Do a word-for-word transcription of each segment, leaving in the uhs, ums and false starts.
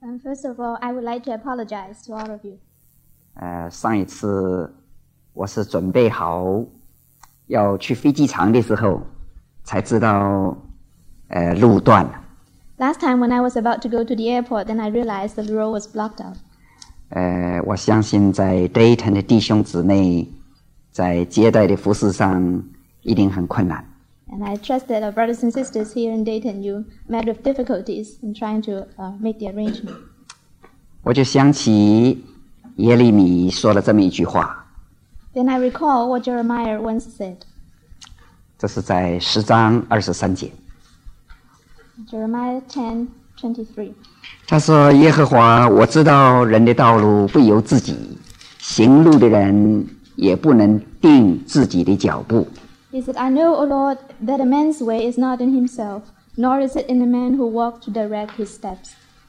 Um, first of all, I would like to apologize to all of you. 呃，上一次我是准备好要去飞机场的时候，才知道呃路段了。 Last time when I was about to go to the airport, then I realized that the road was blocked out. 呃，我相信在 Dayton 的弟兄姊妹在接待的服饰上一定很困难。 And I trust that our brothers and sisters here in Dayton, you met with difficulties in trying to uh, make the arrangement. 我就想起耶利米说了这么一句话。 Then I recall what Jeremiah once said. 这是在十章二十三节。 Jeremiah ten twenty-three. 他说：“耶和华，我知道人的道路不由自己，行路的人也不能定自己的脚步。” He said, I know, O Lord, that a man's way is not in himself, nor is it in a man who walks to direct his steps.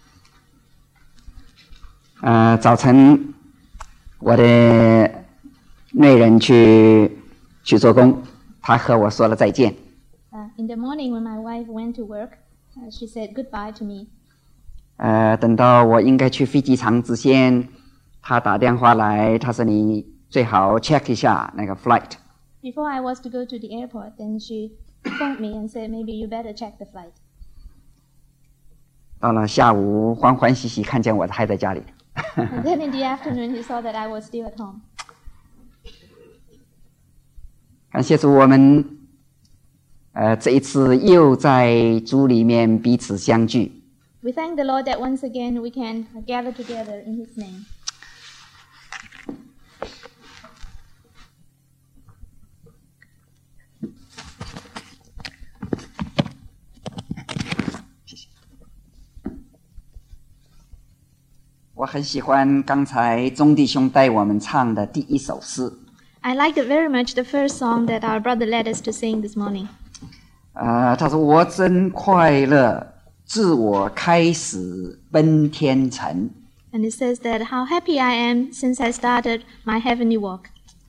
呃，早晨我的内人去去做工，他和我说了再见。 Uh, in the morning when my wife went to work, uh, she said goodbye to me. 呃，等到我应该去飞机场之前，他打电话来，他说你最好 check 一下那个 flight。 Before I was to go to the airport, then she phoned me and said, maybe you better check the flight. 到了下午，欢欢喜喜看见我还在家里。 And then in the afternoon, he saw that I was still at home. 感谢主，我们呃这一次又在主里面彼此相聚。 We thank the Lord that once again we can gather together in His name. 我很喜欢刚才钟弟兄带我们唱的第一首诗。 I liked it very much, the first song that our brother led us to sing this morning. 呃，他说：“我真快乐，自我开始奔天城。” And it says that how happy I am since I started my heavenly walk.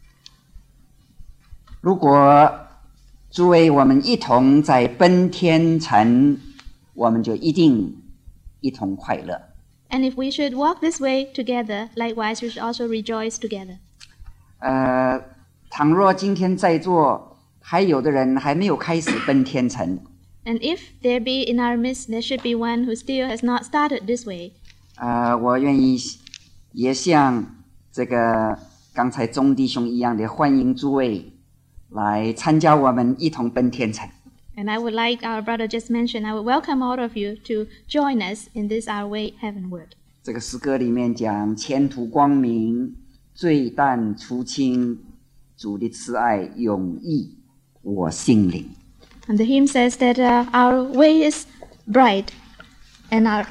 如果诸位我们一同在奔天城，我们就一定一同快乐。 And if we should walk this way together, likewise we should also rejoice together. 呃，倘若今天在座还有的人还没有开始奔天城， And if there be in our midst, there should be one who still has not started this way. 呃，我愿意也像这个刚才钟弟兄一样的欢迎诸位来参加我们一同奔天城。 And I would like our brother just mentioned, I would welcome all of you to join us in this our way heavenward. 这个诗歌里面讲前途光明，罪淡除清，主的慈爱永逸我心灵。 And the hymn says that uh, our way is bright and our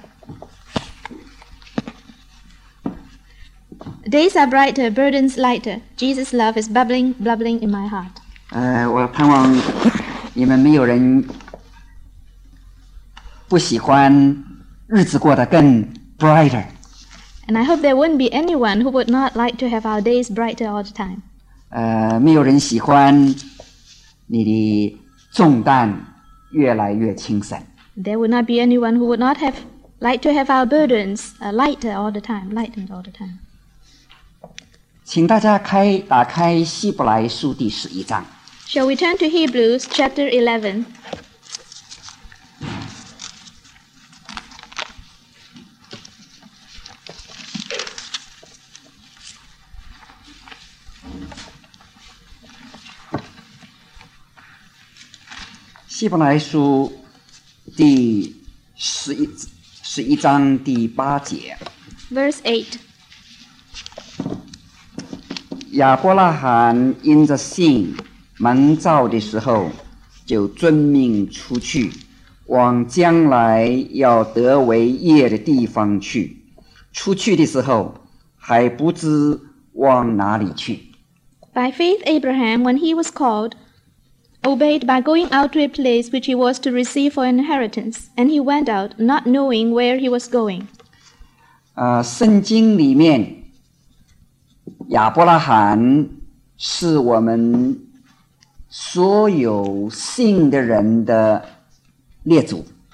days are brighter, burdens lighter. Jesus' love is bubbling, bubbling in my heart. 呃，我盼望你们没有人不喜欢日子过得更 brighter。 And I hope there wouldn't be anyone who would not like to have our days brighter all the time. 呃，没有人喜欢你的重担越来越轻省。 There would not be anyone who would not have like to have our burdens uh, lighter all the time, lightened all the time. 请大家开打开希伯来书第十一章。 Shall we turn to Hebrews chapter eleven? 希伯来书第十一十一章第八节。 Verse eight. 亚伯拉罕因着信蒙召的时候，就遵命出去，往将来要得为业的地方去。出去的时候，还不知往哪里去。 By faith Abraham, when he was called, obeyed by going out to a place which he was to receive for an inheritance, and he went out, not knowing where he was going. 呃，圣经里面，亚伯拉罕是我们所有信的人的列祖。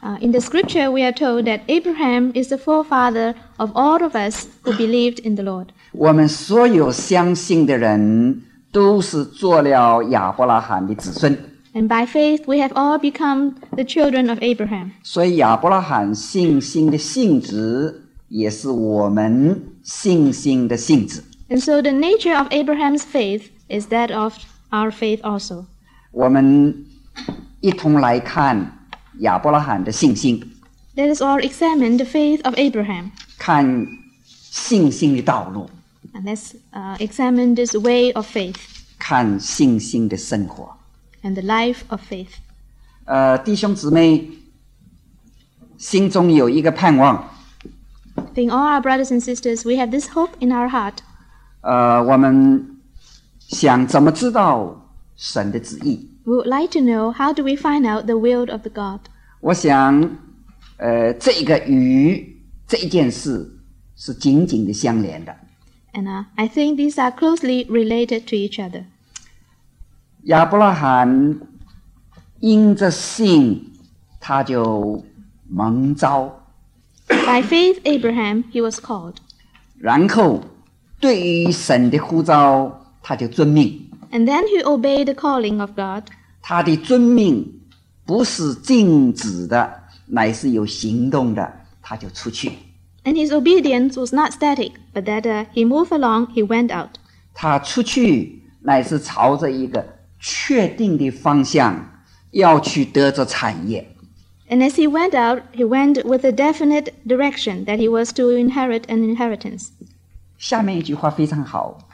Uh, in the scripture, we are told that Abraham is the forefather of all of us who believed in the Lord. 我们所有相信的人都是做了亚伯拉罕的子孙， And by faith, we have all become the children of Abraham. 所以亚伯拉罕信心的性质也是我们信心的性质。 And so the nature of Abraham's faith is that of our faith also. 我们一同来看亚伯拉罕的信心， Let us all examine the faith of Abraham. 看信心的道路， And let's uh, examine this way of faith 看信心的生活。 and the life of faith. 呃，弟兄姊妹，心中有一个盼望。 I think all our brothers and sisters, we have this hope in our heart. 呃，我们想怎么知道神的旨意？ We would like to know, how do we find out the will of the God? 我想，呃，这个与这一件事是紧紧的相连的。 And uh, I think these are closely related to each other. 亚伯拉罕因着信，他就蒙召， By faith, Abraham, he was called. 然后对于神的呼召，他就遵命。 And then he obeyed the calling of God. 他的遵命不是静止的，乃是有行动的，他就出去。 And his obedience was not static, but that uh, he moved along, he went out. 他出去乃是朝着一个确定的方向，要去得着产业。 And as he went out, he went with a definite direction that he was to inherit an inheritance. 下面一句话非常好，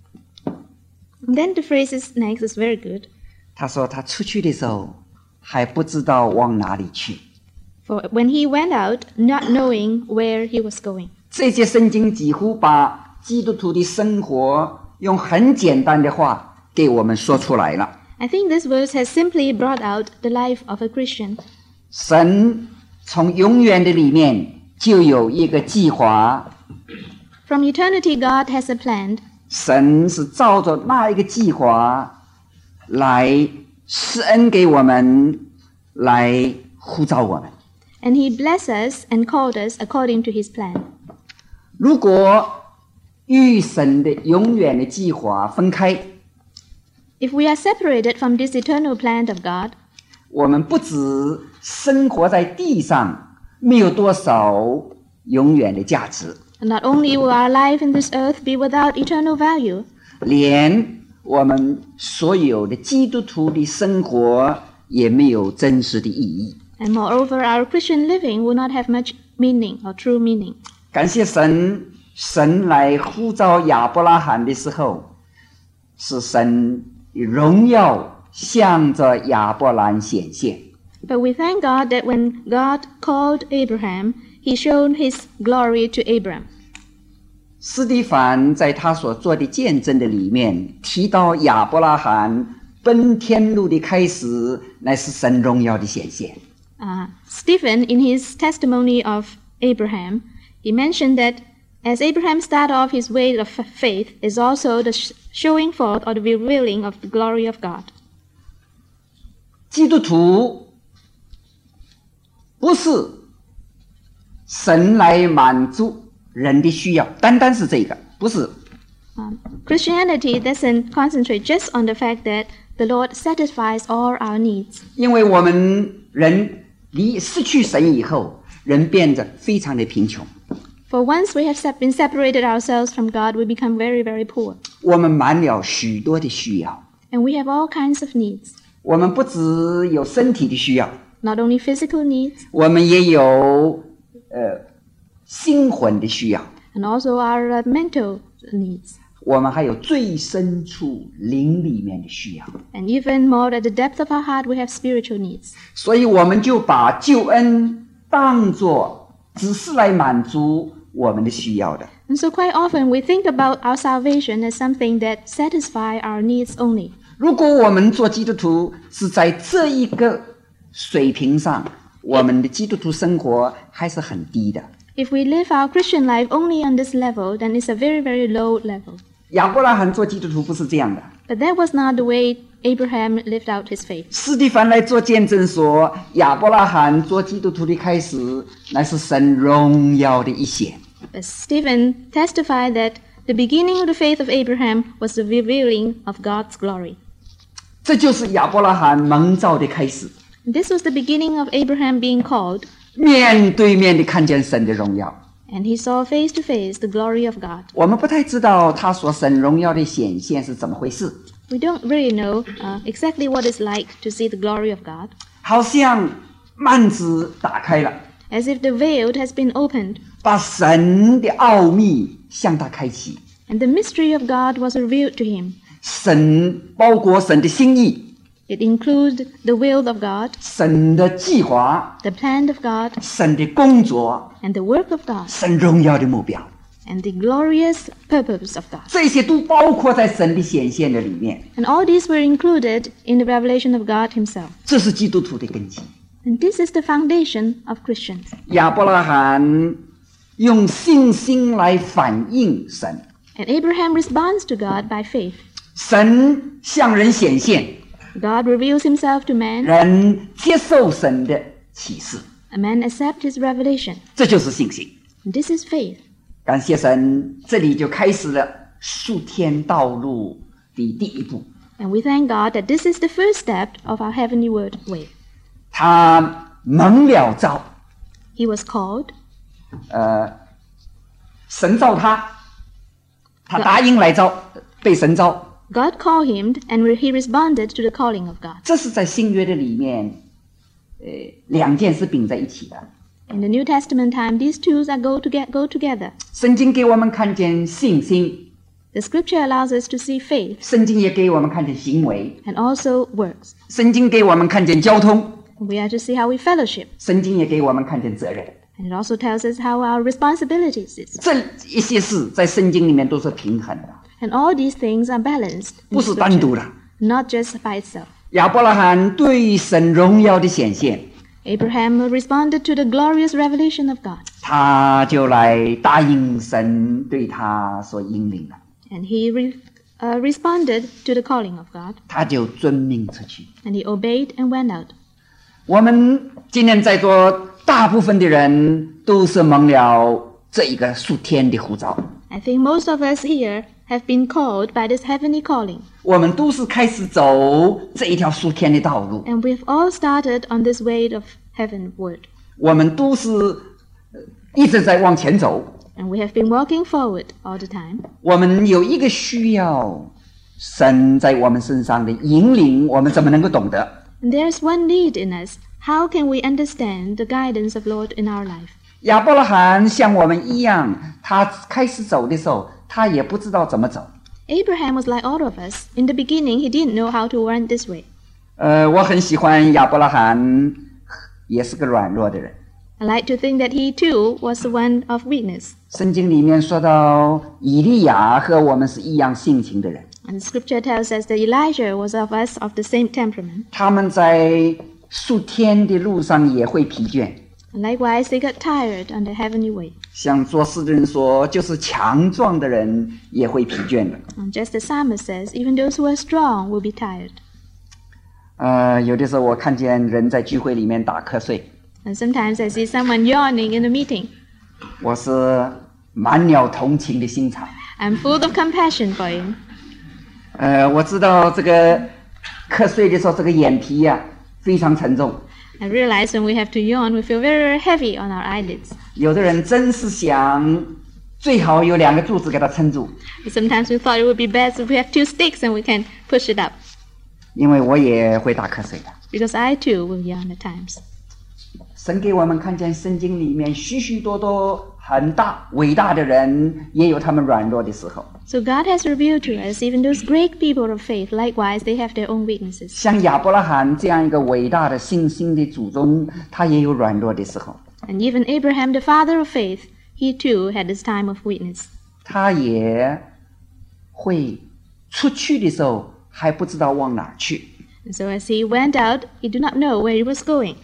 And then the phrase is next is very good. 他说他出去的时候还不知道往哪里去。 For when he went out, not knowing where he was going. 这节圣经几乎把基督徒的生活用很简单的话给我们说出来了。 I think this verse has simply brought out the life of a Christian. 神从永远的里面就有一个计划， From eternity, God has a plan. 神是照着那一个计划来施恩给我们，来呼召我们。 And he blessed us and called us according to his plan. 如果与神的永远的计划分开， If we are separated from this eternal plan of God, 我们不只生活在地上没有多少永远的价值， not only will our life in this earth be without eternal value, 连我们所有的基督徒的生活也没有真实的意义。 and moreover, our Christian living will not have much meaning or true meaning. 感谢神，神来呼召亚伯拉罕的时候，是神的荣耀向着亚伯兰显现。 But we thank God that when God called Abraham, he showed his glory to Abraham. 司提反在他所做的见证的里面提到亚伯拉罕奔天路的开始，乃是神荣耀的显现。 Uh, Stephen, in his testimony of Abraham, he mentioned that as Abraham started off his way of faith is also the sh- showing forth or the revealing of the glory of God. 基督徒不是神来满足人的需要，单单是这个，不是。 Um, Christianity doesn't concentrate just on the fact that the Lord satisfies all our needs. 因为我们人离失去神以后，人变得非常的贫穷。 For once we have sep- been separated ourselves from God, we become very, very poor. 我们满了许多的需要， And we have all kinds of needs. 我们不只有身体的需要， Not only physical needs, 我们也有呃心魂的需要， and also our uh, mental needs. 我们还有最深处灵里面的需要。 And even more at the depth of our heart, we have spiritual needs. 所以我们就把救恩当作只是来满足我们的需要的。 And so quite often we think about our salvation as something that satisfies our needs only. 如果我们做基督徒是在这一个水平上，我们的基督徒生活还是很低的。 If we live our Christian life only on this level, then it's a very, very low level. 亚伯拉罕做基督徒不是这样的， But that was not the way Abraham lived out his faith. 司提反来做见证说，亚伯拉罕做基督徒的开始，乃是神荣耀的一显。 But Stephen testified that the beginning of the faith of Abraham was the revealing of God's glory. 这就是亚伯拉罕蒙召的开始。 This was the beginning of Abraham being called, 面对面的看见神的荣耀。 and he saw face to face the glory of God. 我们不太知道他所神荣耀的显现是怎么回事， We don't really know uh, exactly what it's like to see the glory of God, 好像幔子打开了， as if the veil has been opened, 把神的奥秘向他开启。 and the mystery of God was revealed to him. 神包括神的心意， It includes the will of God, 神的计划， the plan of God, 神的工作， and the work of God, 神荣耀的目标， and the glorious purpose of God. 这些都包括在神的显现的里面。 And all these were included in the revelation of God himself. 这是基督徒的根基。 And this is the foundation of Christians. 亚伯拉罕用信心来反映神， And Abraham responds to God by faith. 神向人显现， God reveals himself to man, 人接受神的启示， a man accepts his revelation. 这就是信心。 And this is faith. 感谢神，这里就开始了属天道路的第一步。 And we thank God that this is the first step of our heavenly word way. 他蒙了召， He was called, 呃，神召他，他答应来召，被神召。 God called him, and he responded to the calling of God. 这是在新约的里面，呃，两件事并在一起的。 In the New Testament time, these two are go, to get, go together. 圣经给我们看见信心， The scripture allows us to see faith 圣经也给我们看见行为， and also works. 圣经给我们看见交通， We are to see how we fellowship. 圣经也给我们看见责任。 And it also tells us how our responsibilities is. 这一些事在圣经里面都是平衡的， And all these things are balanced, in 不是单独 scripture, 的。 not just by itself. 亚伯拉罕对神荣耀的显现， Abraham responded to the glorious revelation of God, 他就来答应神对他所引领的， and he re, uh, responded to the calling of God, 他就遵命出去。 and he obeyed and went out. 我们今天在座大部分的人都是蒙了这一个属天的呼召， I think most of us here have been called by this heavenly calling, 我们都是开始走这一条属天的道路， and we've all started on this way of heavenward, 我们都是呃一直在往前走。 and we have been walking forward all the time. 我们有一个需要，神在我们身上的引领，我们怎么能够懂得？ And there's one need in us. How can we understand the guidance of Lord in our life? 亚伯拉罕像我们一样，他开始走的时候，他也不知道怎么走。 Abraham was like all of us. In the beginning, he didn't know how to run this way. 呃，我很喜欢亚伯拉罕，也是个软弱的人。 I like to think that he too was the one of weakness. 圣经里面说到，以利亚和我们是一样性情的人， And scripture tells us that Elijah was of us of the same temperament. 他们在属天的路上也会疲倦。 And likewise, they got tired on the heavenly way. 像作诗的人说，就是强壮的人也会疲倦的。 And just the psalmist says, even those who are strong will be tired. 呃，有的时候我看见人在聚会里面打瞌睡， And sometimes I see someone yawning in a meeting. 我是满了同情的心肠。 I'm full of compassion for him. 呃，我知道这个瞌睡的时候，这个眼皮呀、非常沉重。 I realize when we have to yawn, we feel very, very heavy on our eyelids. 有的人真是想最好有两个柱子给它撑住， Sometimes we thought it would be best if we have two sticks and we can push it up. 因为我也会打瞌睡的。 Because I too will yawn at times. 神给我们看见圣经里面许许多多很大伟大的人，也有他们软弱的时候。 So God has revealed to us even those great people of faith. Likewise, they have their own weaknesses. 像亚伯拉罕这样一个伟大的信心的祖宗，他也有软弱的时候， And even Abraham, the father of faith, he too had his time of weakness. 他也会出去的时候还不知道往哪儿去。 And so as he went out, he did not know where he was going.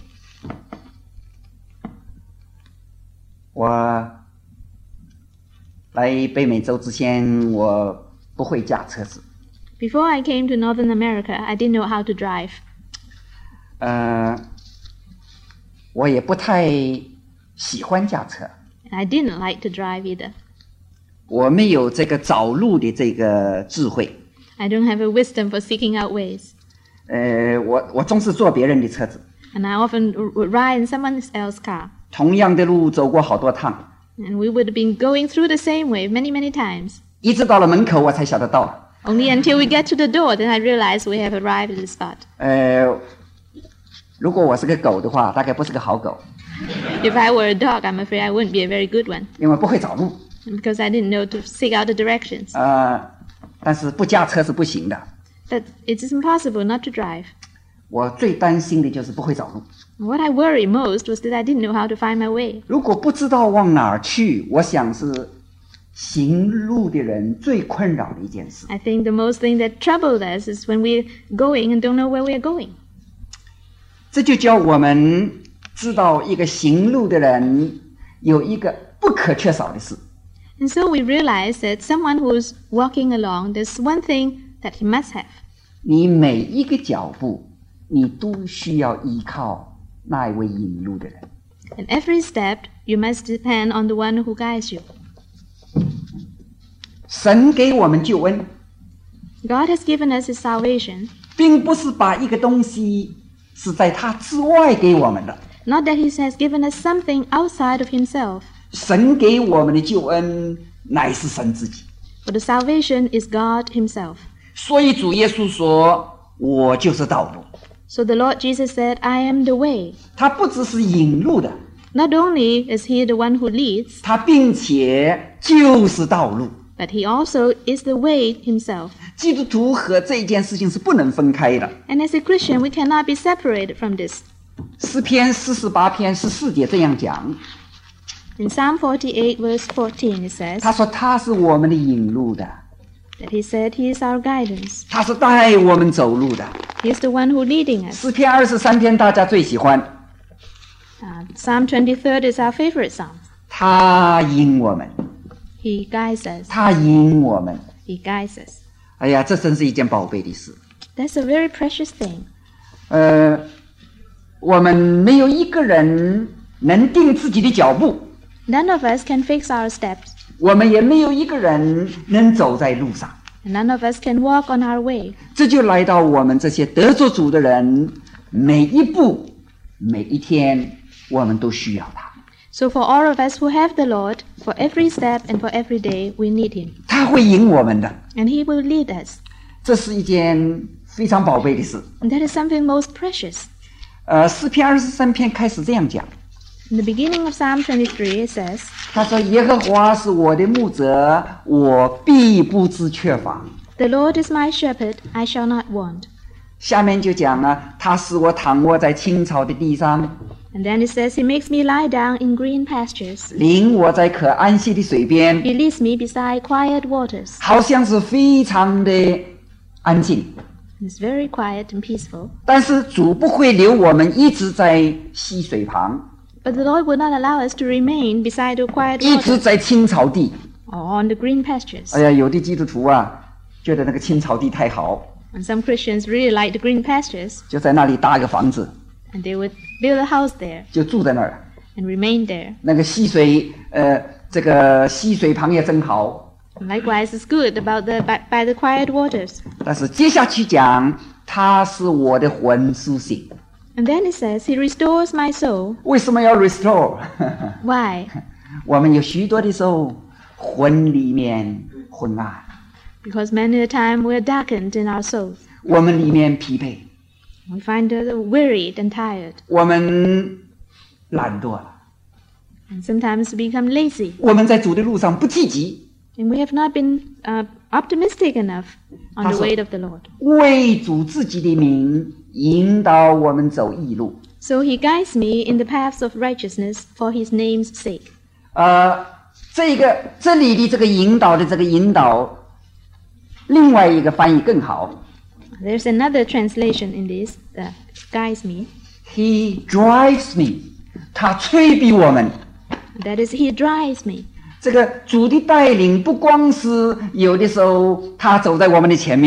我来北美洲之前，我不会驾车子， Before I came to Northern America, I didn't know how to drive. 呃，我也不太喜欢驾车， And I didn't like to drive either. 我没有这个找路的这个智慧。 I don't have a wisdom for seeking out ways. 呃，我我总是坐别人的车子， And I often would ride in someone else's car. 同样的路走过好多趟， And we would have been going through the same way many, many times. 一直到了门口我才晓得到了。 Only until we get to the door, then I realize we have arrived at the spot. 呃，如果我是个狗的话，大概不是个好狗， If I were a dog, I'm afraid I wouldn't be a very good one, 因为不会找路。 because I didn't know to seek out the directions. 呃，但是不驾车是不行的。 But it is impossible not to drive. 我最担心的就是不会找路。 What I worried most was that I didn't know how to find my way. 如果不知道往哪儿去，我想是行路的人最困扰的一件事。 I think the most thing that troubled us is when we're going and don't know where we're going. 这就叫我们知道一个行路的人有一个不可缺少的事， And so we realize that someone who's walking along, there's one thing that he must have. 你每一个脚步，你都需要依靠那一位引路的人。 And every step, you must depend on the one who guides you. 神给我们救恩， God has given us his salvation, 并不是把一个东西是在他之外给我们的。 not that he has given us something outside of himself. 神给我们的救恩乃是神自己， For the salvation is God himself. 所以主耶稣说：“我就是道路。” So the Lord Jesus said, I am the way. 他不只是引路的， Not only is he the one who leads, 他并且就是道路。 but he also is the way himself. 基督徒和这件事情是不能分开的。 And as a Christian, we cannot be separated from this. 诗篇四十八篇十四节这样讲， In Psalm forty-eight, verse fourteen, it says 他说他是我们的引路的， that he said he is our guidance. 他是带我们走路的。 He is the one who leading us. 诗篇二十三篇大家最喜欢， Uh, Psalm twenty-third is our favorite psalm. 他引我们， He guides us. 他引我们。 He guides us. 哎呀，这真是一件宝贝的事。 That's a very precious thing. 呃，我们没有一个人能定自己的脚步， None of us can fix our steps, 我们也没有一个人能走在路上。 and none of us can walk on our way. 这就来到我们这些得着主的人，每一步、每一天，我们都需要他。 So for all of us who have the Lord, for every step and for every day, we need him. 他会引我们的， And he will lead us. 这是一件非常宝贝的事。 And that is something most precious. 呃，诗篇二十三篇开始这样讲， In the beginning of Psalm twenty-three, it says, 他说：“耶和华是我的牧者，我必不致缺乏。” The Lord is my shepherd, I shall not want. 下面就讲了，他使我躺卧在青草的地上， And then it says, he makes me lie down in green pastures. 领我在可安息的水边， He leads me beside quiet waters. 好像是非常的安静。 It's very quiet and peaceful. 但是主不会留我们一直在溪水旁， But the Lord will not allow us to remain beside the quiet 一直 waters 在青草地。 or on the green pastures. 哎呀，有的基督徒啊，觉得那个青草地太好， And some Christians really like the green pastures, 就在那里搭一个房子， and they would build a house there 就住在那儿。 and remain there. 那个溪水，呃，这个溪水旁也真好。 And likewise, it's good about the by, by the quiet waters. 但是接下去讲，他是我的魂苏醒。 And then it says, he restores my soul. 为什么要 restore？ Why? 我们有许多的时候，魂里面昏暗， Because many a time we're darkened in our souls. 我们里面疲惫， We find us wearied and tired. 我们懒惰了， And sometimes we become lazy. 我们在主的路上不积极， And we have not been uh, optimistic enough on the Pastor. way of the Lord. 为主自己的名引导我们走义路。 So he guides me in the paths of righteousness for his name's sake. 呃，这个这里的这个引导的这个引导，另外一个翻译更好。 There's another translation in this that guides me. He drives me， 他催逼我们。 That is, he drives me. 这个主的带领不光是有的时候他走在我们的前面，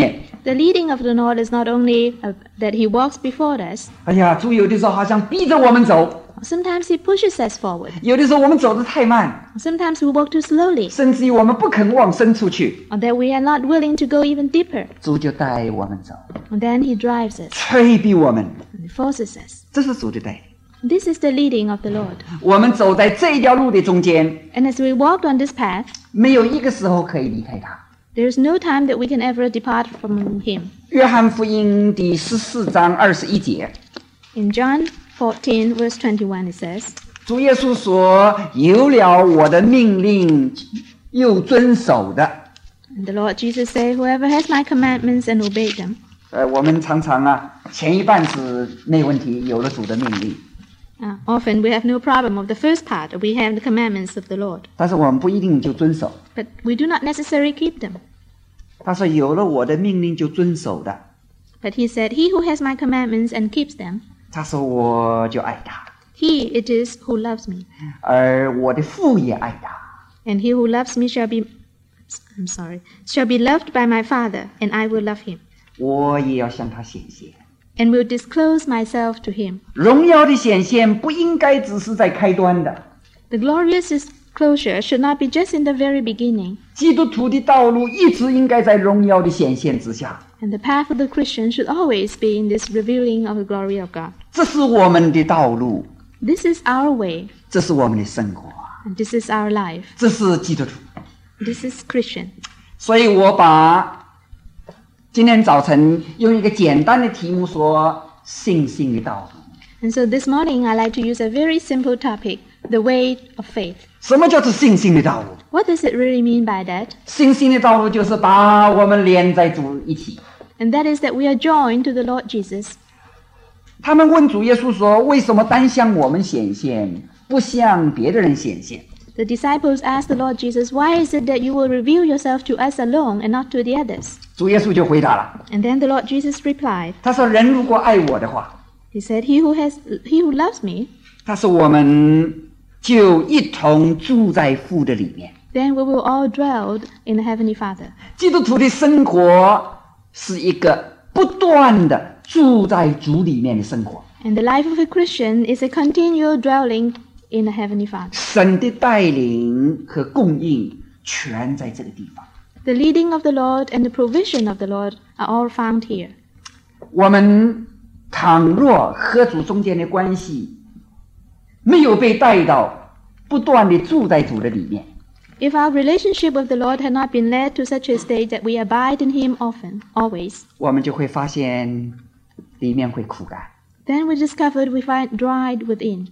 The leading of the Lord is not only uh, that He walks before us. 哎呀，主有的时候好像逼着我们走， Sometimes He pushes us forward. 有的时候我们走得太慢， Sometimes we walk too slowly, 甚至于我们不肯往深处去， or that we are not willing to go even deeper. 主就带我们走， And then He drives us 催逼我们， and forces us. 这是主的带领。 This is the leading of the Lord. 我们走在这一条路的中间， And as we walked on this path, 没有一个时候可以离开他。 there is no time that we can ever depart from Him. 约翰福音第十四章二十一节， In John fourteen, verse twenty-one, it says, 主耶稣说：“有了我的命令又遵守的。” and the Lord Jesus said, "Whoever has my commandments and obey them." 呃，我们常常啊，前一半是没问题，有了主的命令， Uh, often we have no problem of the first part. We have the commandments of the Lord. 但是我们不一定就遵守。 But we do not necessarily keep them. 他说：“有了我的命令就遵守的。” But He said, "He who has my commandments and keeps them, 他说：“我就爱他， he it is who loves me. 而我的父也爱他。 And he who loves me shall be, I'm sorry, shall be loved by my Father, and I will love him, 我也要向他显现。” and will disclose myself to him." 荣耀的显现不应该只是在开端的， The glorious disclosure should not be just in the very beginning, 基督徒的道路一直应该在荣耀的显现之下。 and the path of the Christian should always be in this revealing of the glory of God. 这是我们的道路， This is our way, 这是我们的生活， and this is our life. 这是基督徒。 This is Christian. 所以我把今天早晨用一个简单的题目说：信心的道路。 And so this morning I like to use a very simple topic, the way of faith. 什么叫做信心的道路？ What does it really mean by that? 信心的道路就是把我们连在主一起。 And that is that we are joined to the Lord Jesus. 他们问主耶稣说：为什么单向我们显现，不向别的人显现？ The disciples asked the Lord Jesus, "Why is it that you will reveal yourself to us alone and not to the others?" 主耶稣就回答了， And then the Lord Jesus replied, 他说：人如果爱我的话， He said, "He who has, he who loves me, 他说我们就一同住在父的里面。 then we will all dwell in the Heavenly Father." 基督徒的生活是一个不断的住在主里面的生活， And the life of a Christian is a continual dwelling in the Heavenly Father. 神的带领和供应全在这个地方。 The leading of the Lord and the provision of the Lord are all found here. 我们倘若和主中间的关系没有被带到不断的住在主的里面， If our relationship with the Lord had not been led to such a state that we abide in Him often, always, 我们就会发现里面会枯干。 then we discovered we find dried within.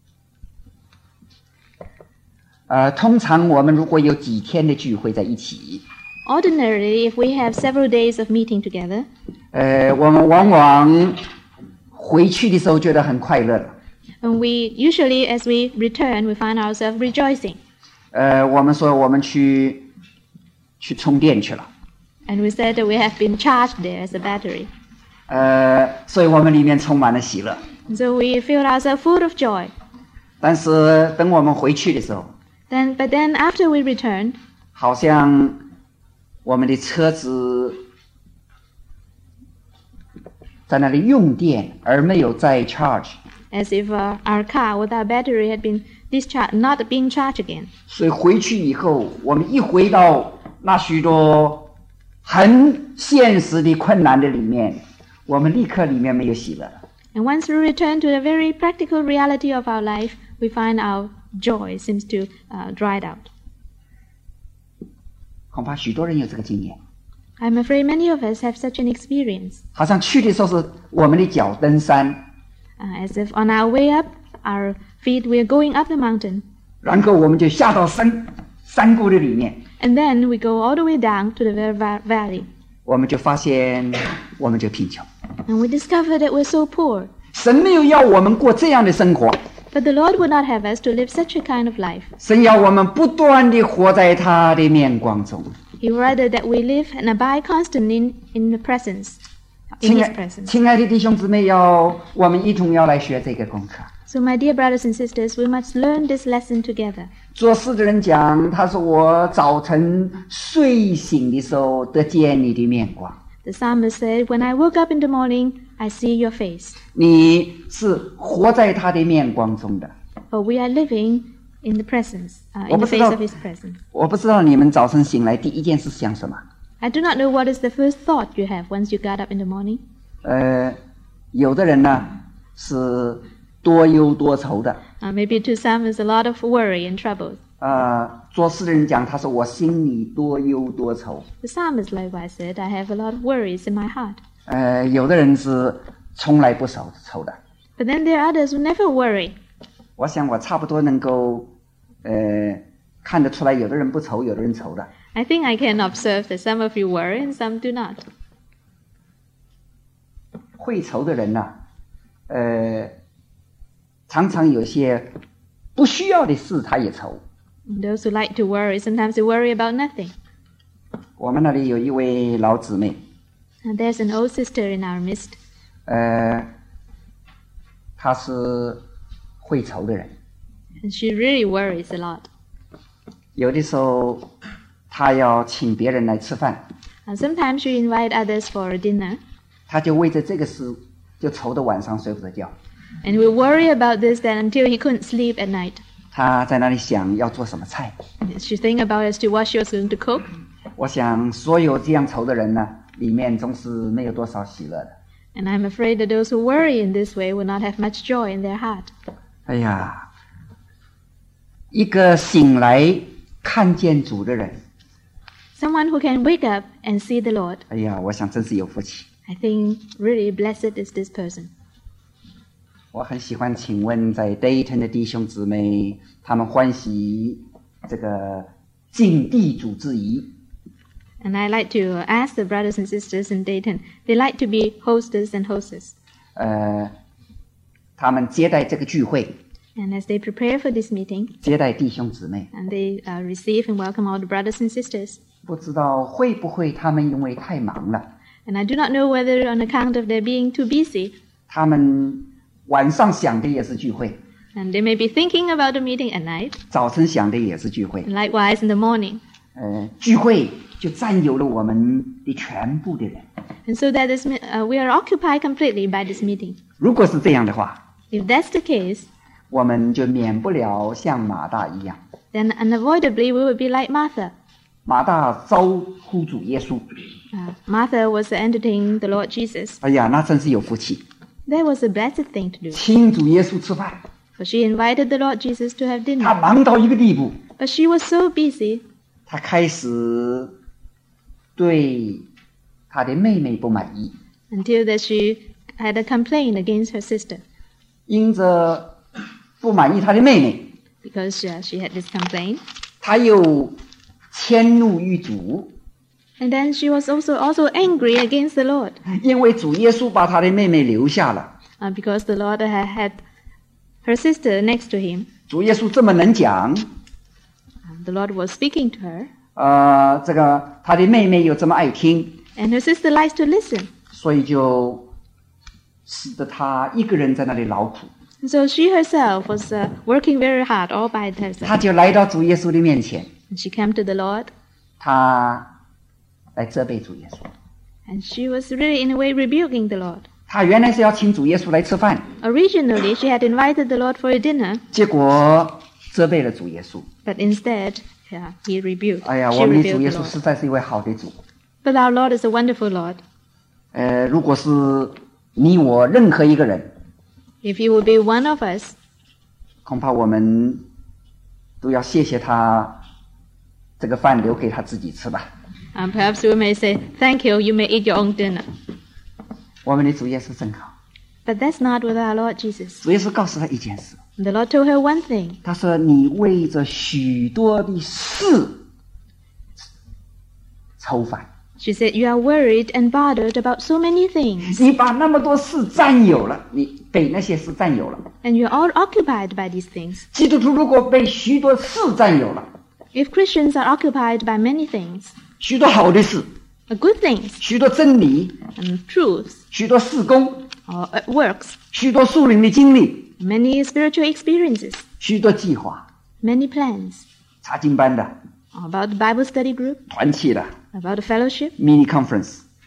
呃，通常我们如果有几天的聚会在一起， Ordinarily, if we have several days of meeting together, 呃，我们往往回去的时候觉得很快乐了。 and we usually, as we return, we find ourselves rejoicing. 呃，我们说我们去去充电去了， And we said that we have been charged there as a battery. 呃，所以我们里面充满了喜乐。 And so we feel ourselves full of joy. 但是等我们回去的时候， Then, but then after we return, 好像我们的车子在那里用电，而没有在 charge， as if uh, our car with our battery had been discharged, not being charged again. 所以回去以后，我们一回到那许多很现实的困难的里面，我们立刻里面没有喜乐了。 And once we return to the very practical reality of our life, we find our joy seems to uh, dried out. 恐怕许多人有这个经验， I'm afraid many of us have such an experience, 好像去的时候是我们的脚登山， uh, as if on our way up, our feet, we are going up the mountain, 然后我们就下到山山谷的里面， and then we go all the way down to the very va- valley, 我们就发现我们就贫穷。 and we discover that we're so poor. 神没有要我们过这样的生活， But the Lord would not have us to live such a kind of life. 神要我们不断地活在他的面光中。 He would rather that we live and abide constantly in, in the presence, in 亲 His 爱 presence. 亲爱的弟兄姊妹要，我们一同要来学这个功课。 So, my dear brothers and sisters, we must learn this lesson together. 做事的人讲，他说我早晨睡醒的时候得见你的面光。 The psalmist said, "When I woke up in the morning, I see your face." 你是活在他的面光中的。 For we are living in the presence, uh, 我 in 不 the 知 face 道 of His presence. 我不知道你们早晨醒来第一件事想什么。 I do not know what is the first thought you have once you got up in the morning. 呃，有的人呢是多忧多愁的。 Uh, maybe to some is a lot of worry and troubles. 呃，作诗的人讲，他说我心里多忧多愁。 The psalmist likewise said, "I have a lot of worries in my heart." 呃，有的人是从来不愁愁的。 But then there are others who never worry. 我想我差不多能够，呃，看得出来，有的人不愁，有的人愁的。 I think I can observe that some of you worry and some do not. 会愁的人呢、呃，常常有些不需要的事他也愁。 And those who like to worry, sometimes they worry about nothing. 我们那里有一位老姊妹， And there's an old sister in our midst. 呃，她是会愁的人。 And she really worries a lot. 有的时候，她要请别人来吃饭， And sometimes she invite others for a dinner. 她就为着这个事就愁得晚上睡不着觉。 And we worry about this then until he couldn't sleep at night. 她在那里想要做什么菜。 She think about as to what she was going to cook. 我想，所有这样愁的人呢，里面总是没有多少喜乐的。 And I'm afraid that those who worry in this way will not have much joy in their heart. 哎呀，一个醒来看见主的人， Someone who can wake up and see the Lord. 哎呀，我想真是有福气。 I think really blessed is this person. 我很喜欢请问在 Dayton 的弟兄姊妹，他们欢喜这个尽地主之谊。 And I like to ask the brothers and sisters in Dayton, they like to be hostess and hostess. 呃，他们接待这个聚会， And as they prepare for this meeting, 接待弟兄姊妹， and they uh, receive and welcome all the brothers and sisters. 不知道会不会他们因为太忙了， And I do not know whether on account of their being too busy, 他们晚上想的也是聚会， and they may be thinking about the meeting at night, 早晨想的也是聚会。 and likewise in the morning. 呃，聚会就占有了我们的全部的人。 And so that this, uh, we are occupied completely by this meeting. 如果是这样的话， If that's the case, 我们就免不了像马大一样。 then unavoidably we will be like Martha. 马大招呼主耶稣， Uh, Martha was entertaining the Lord Jesus. 哎呀，那真是有福气， That was a blessed thing to do. 请主耶稣吃饭。 For she invited the Lord Jesus to have 他 dinner. 忙到一个地步， But she was so busy, 他开始对他的妹妹不满意， until that she had a complaint against her sister. 因着不满意他的妹妹， Because uh, she had this complaint. 他又迁怒于主， And then she was also, also angry against the Lord. 因为主耶稣把他的妹妹留下了。 Uh, because the Lord had, had her sister next to him. 主耶稣这么能讲， Uh, the Lord was speaking to her. 呃，这个他的妹妹又这么爱听， And her sister likes to listen. 所以就使得他一个人在那里劳苦。 And so she herself was uh, working very hard all by 他 herself. 就来到主耶稣的面前， And she came to the Lord. 他来责备主耶稣。 And she was really in a way rebuking the Lord. 他原来是要请主耶稣来吃饭， Originally, she had invited the Lord for a dinner, 结果责备了主耶稣。 but instead, yeah, he rebuked. 哎呀， She 我们的主 rebuked 耶 the 稣 Lord. 实在是一位好的主。 But our Lord is a wonderful Lord. 呃，如果是你我任何一个人， If he would be one of us, 恐怕我们都要谢谢他，这个饭留给他自己吃吧。 um, perhaps we may say, "Thank you, you may eat your own dinner." 我们的主耶稣真好。 But that's not with our Lord Jesus. 主耶稣告诉他一件事， The Lord told her one thing. 他说：“你为着许多的事愁烦， She said, "You are worried and bothered about so many things, 你把那么多事占有了，你被那些事占有了。 and you're all occupied by these things." 基督徒如果被许多事占有了， If Christians are occupied by many things, 许多好的事， uh, good things, 许多真理， and truths, 许多事工， or uh, works, 许多属灵的经历， many spiritual experiences, 许多计划， many plans, 查经班的、 about the Bible study group, 团契的、 about the fellowship, mini conference，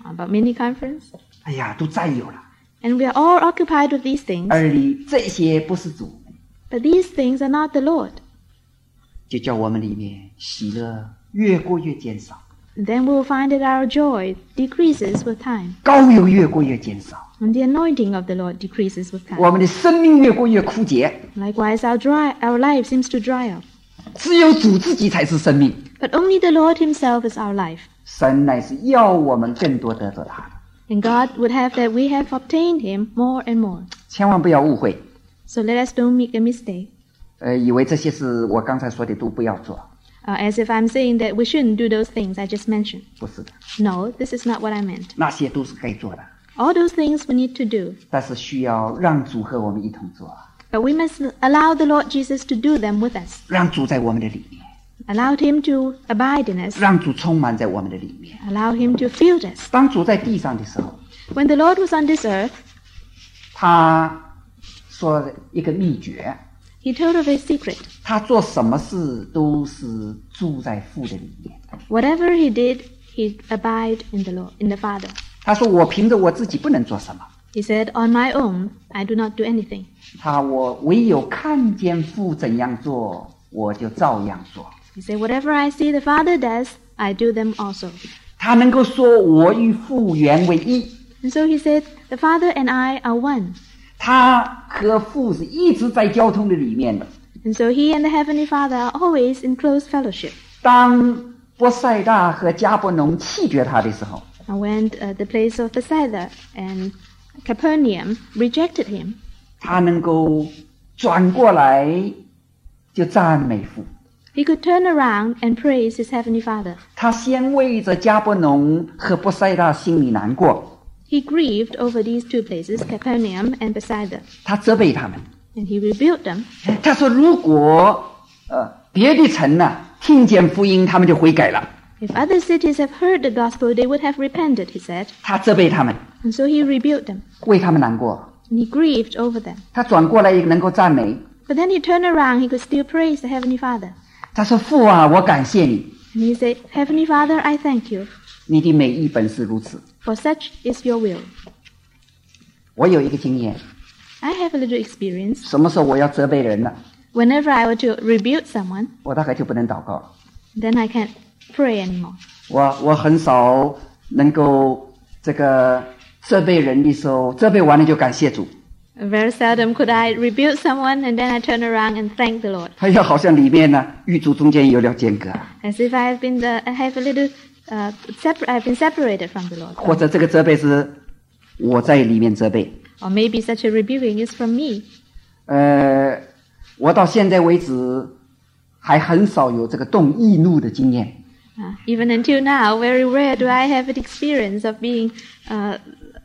about mini conference. 哎呀，都占有了。 And we are all occupied with these things. 而你这些不是主， But these things are not the Lord. 就叫我们里面喜乐越过越减少， And then we will find that our joy decreases with time. 高油越过越减少， And the anointing of the Lord decreases with 我 time. 们的生命越过越枯竭。 Likewise, our, dry, our life seems to dry up. 只有主自己才是生命， But only the Lord himself is our life. 神乃是要我们更多得着他的。 And God would have that we have obtained him more and more. 千万不要误会， So let us don't make a mistake. 呃，以为这些事我刚才说的都不要做， Uh, as if I'm saying that we shouldn't do those things I just mentioned. 不是的， No, this is not what I meant. 那些都是该做的， All those things we need to do. 但是需要让主和我们一同做， But we must allow the Lord Jesus to do them with us. 让主在我们的里面， Allow him to abide in us. 让主充满在我们的里面。 Allow him to fill us. 当主在地上的时候， When the Lord was on this earth, 他说一个秘诀， he told of a secret. 他做什么事都是住在父的里面。 Whatever he did, he abide in the Lord, in the Father. 他说我凭着我自己不能做什么， He said, on my own, I do not do anything. 他我唯有看见父怎样做，我就照样做。 He said, whatever I see the Father does, I do them also. 他能够说我与父原为一， And so he said, the Father and I are one. 他和父是一直在交通的里面的。 And so he and the Heavenly Father are always in close fellowship. 当波塞大和加伯农弃绝他的时候， And when uh, the place of Bethsaida and Capernaum rejected him, 他能够转过来就赞美父。 he could turn around and praise his Heavenly Father. 他先为着加伯农和波塞大心里难过， He grieved over these two places, Capernaum and Bethsaida, 他责备他们。 and he rebuked them. 他说：“如果呃别的城呢、听见福音，他们就悔改了。 If other cities have heard the gospel, they would have repented, he said. ” 他责备他们， And so he rebuked them, 为他们难过。 and he grieved over them. 他转过来也能够赞美。 But then he turned around, he could still praise the Heavenly Father. 他说：“父啊，我感谢你， And he said, Heavenly Father, I thank you, 你的美意本是如此。 for such is your will. 我有一个经验， I have a little experience. 什么时候我要责备人了， Whenever I were to rebuke someone, 我大概就不能祷告了。 then I can't pray anymore. 我我很少能够这个责备人的时候，责备完了就感谢主。 Very seldom could I rebuke someone and then I turn around and thank the Lord. 哎呀，好像里面呢与主中间有了间隔， As if I have been the, I have a little, uh, separ- I've been separated from the Lord. 或者这个责备是我在里面责备。 Or maybe such a rebuking is from me. 呃，我到现在为止还很少有这个动易怒的经验。 Uh, even until now, very rare do I have an experience of being uh,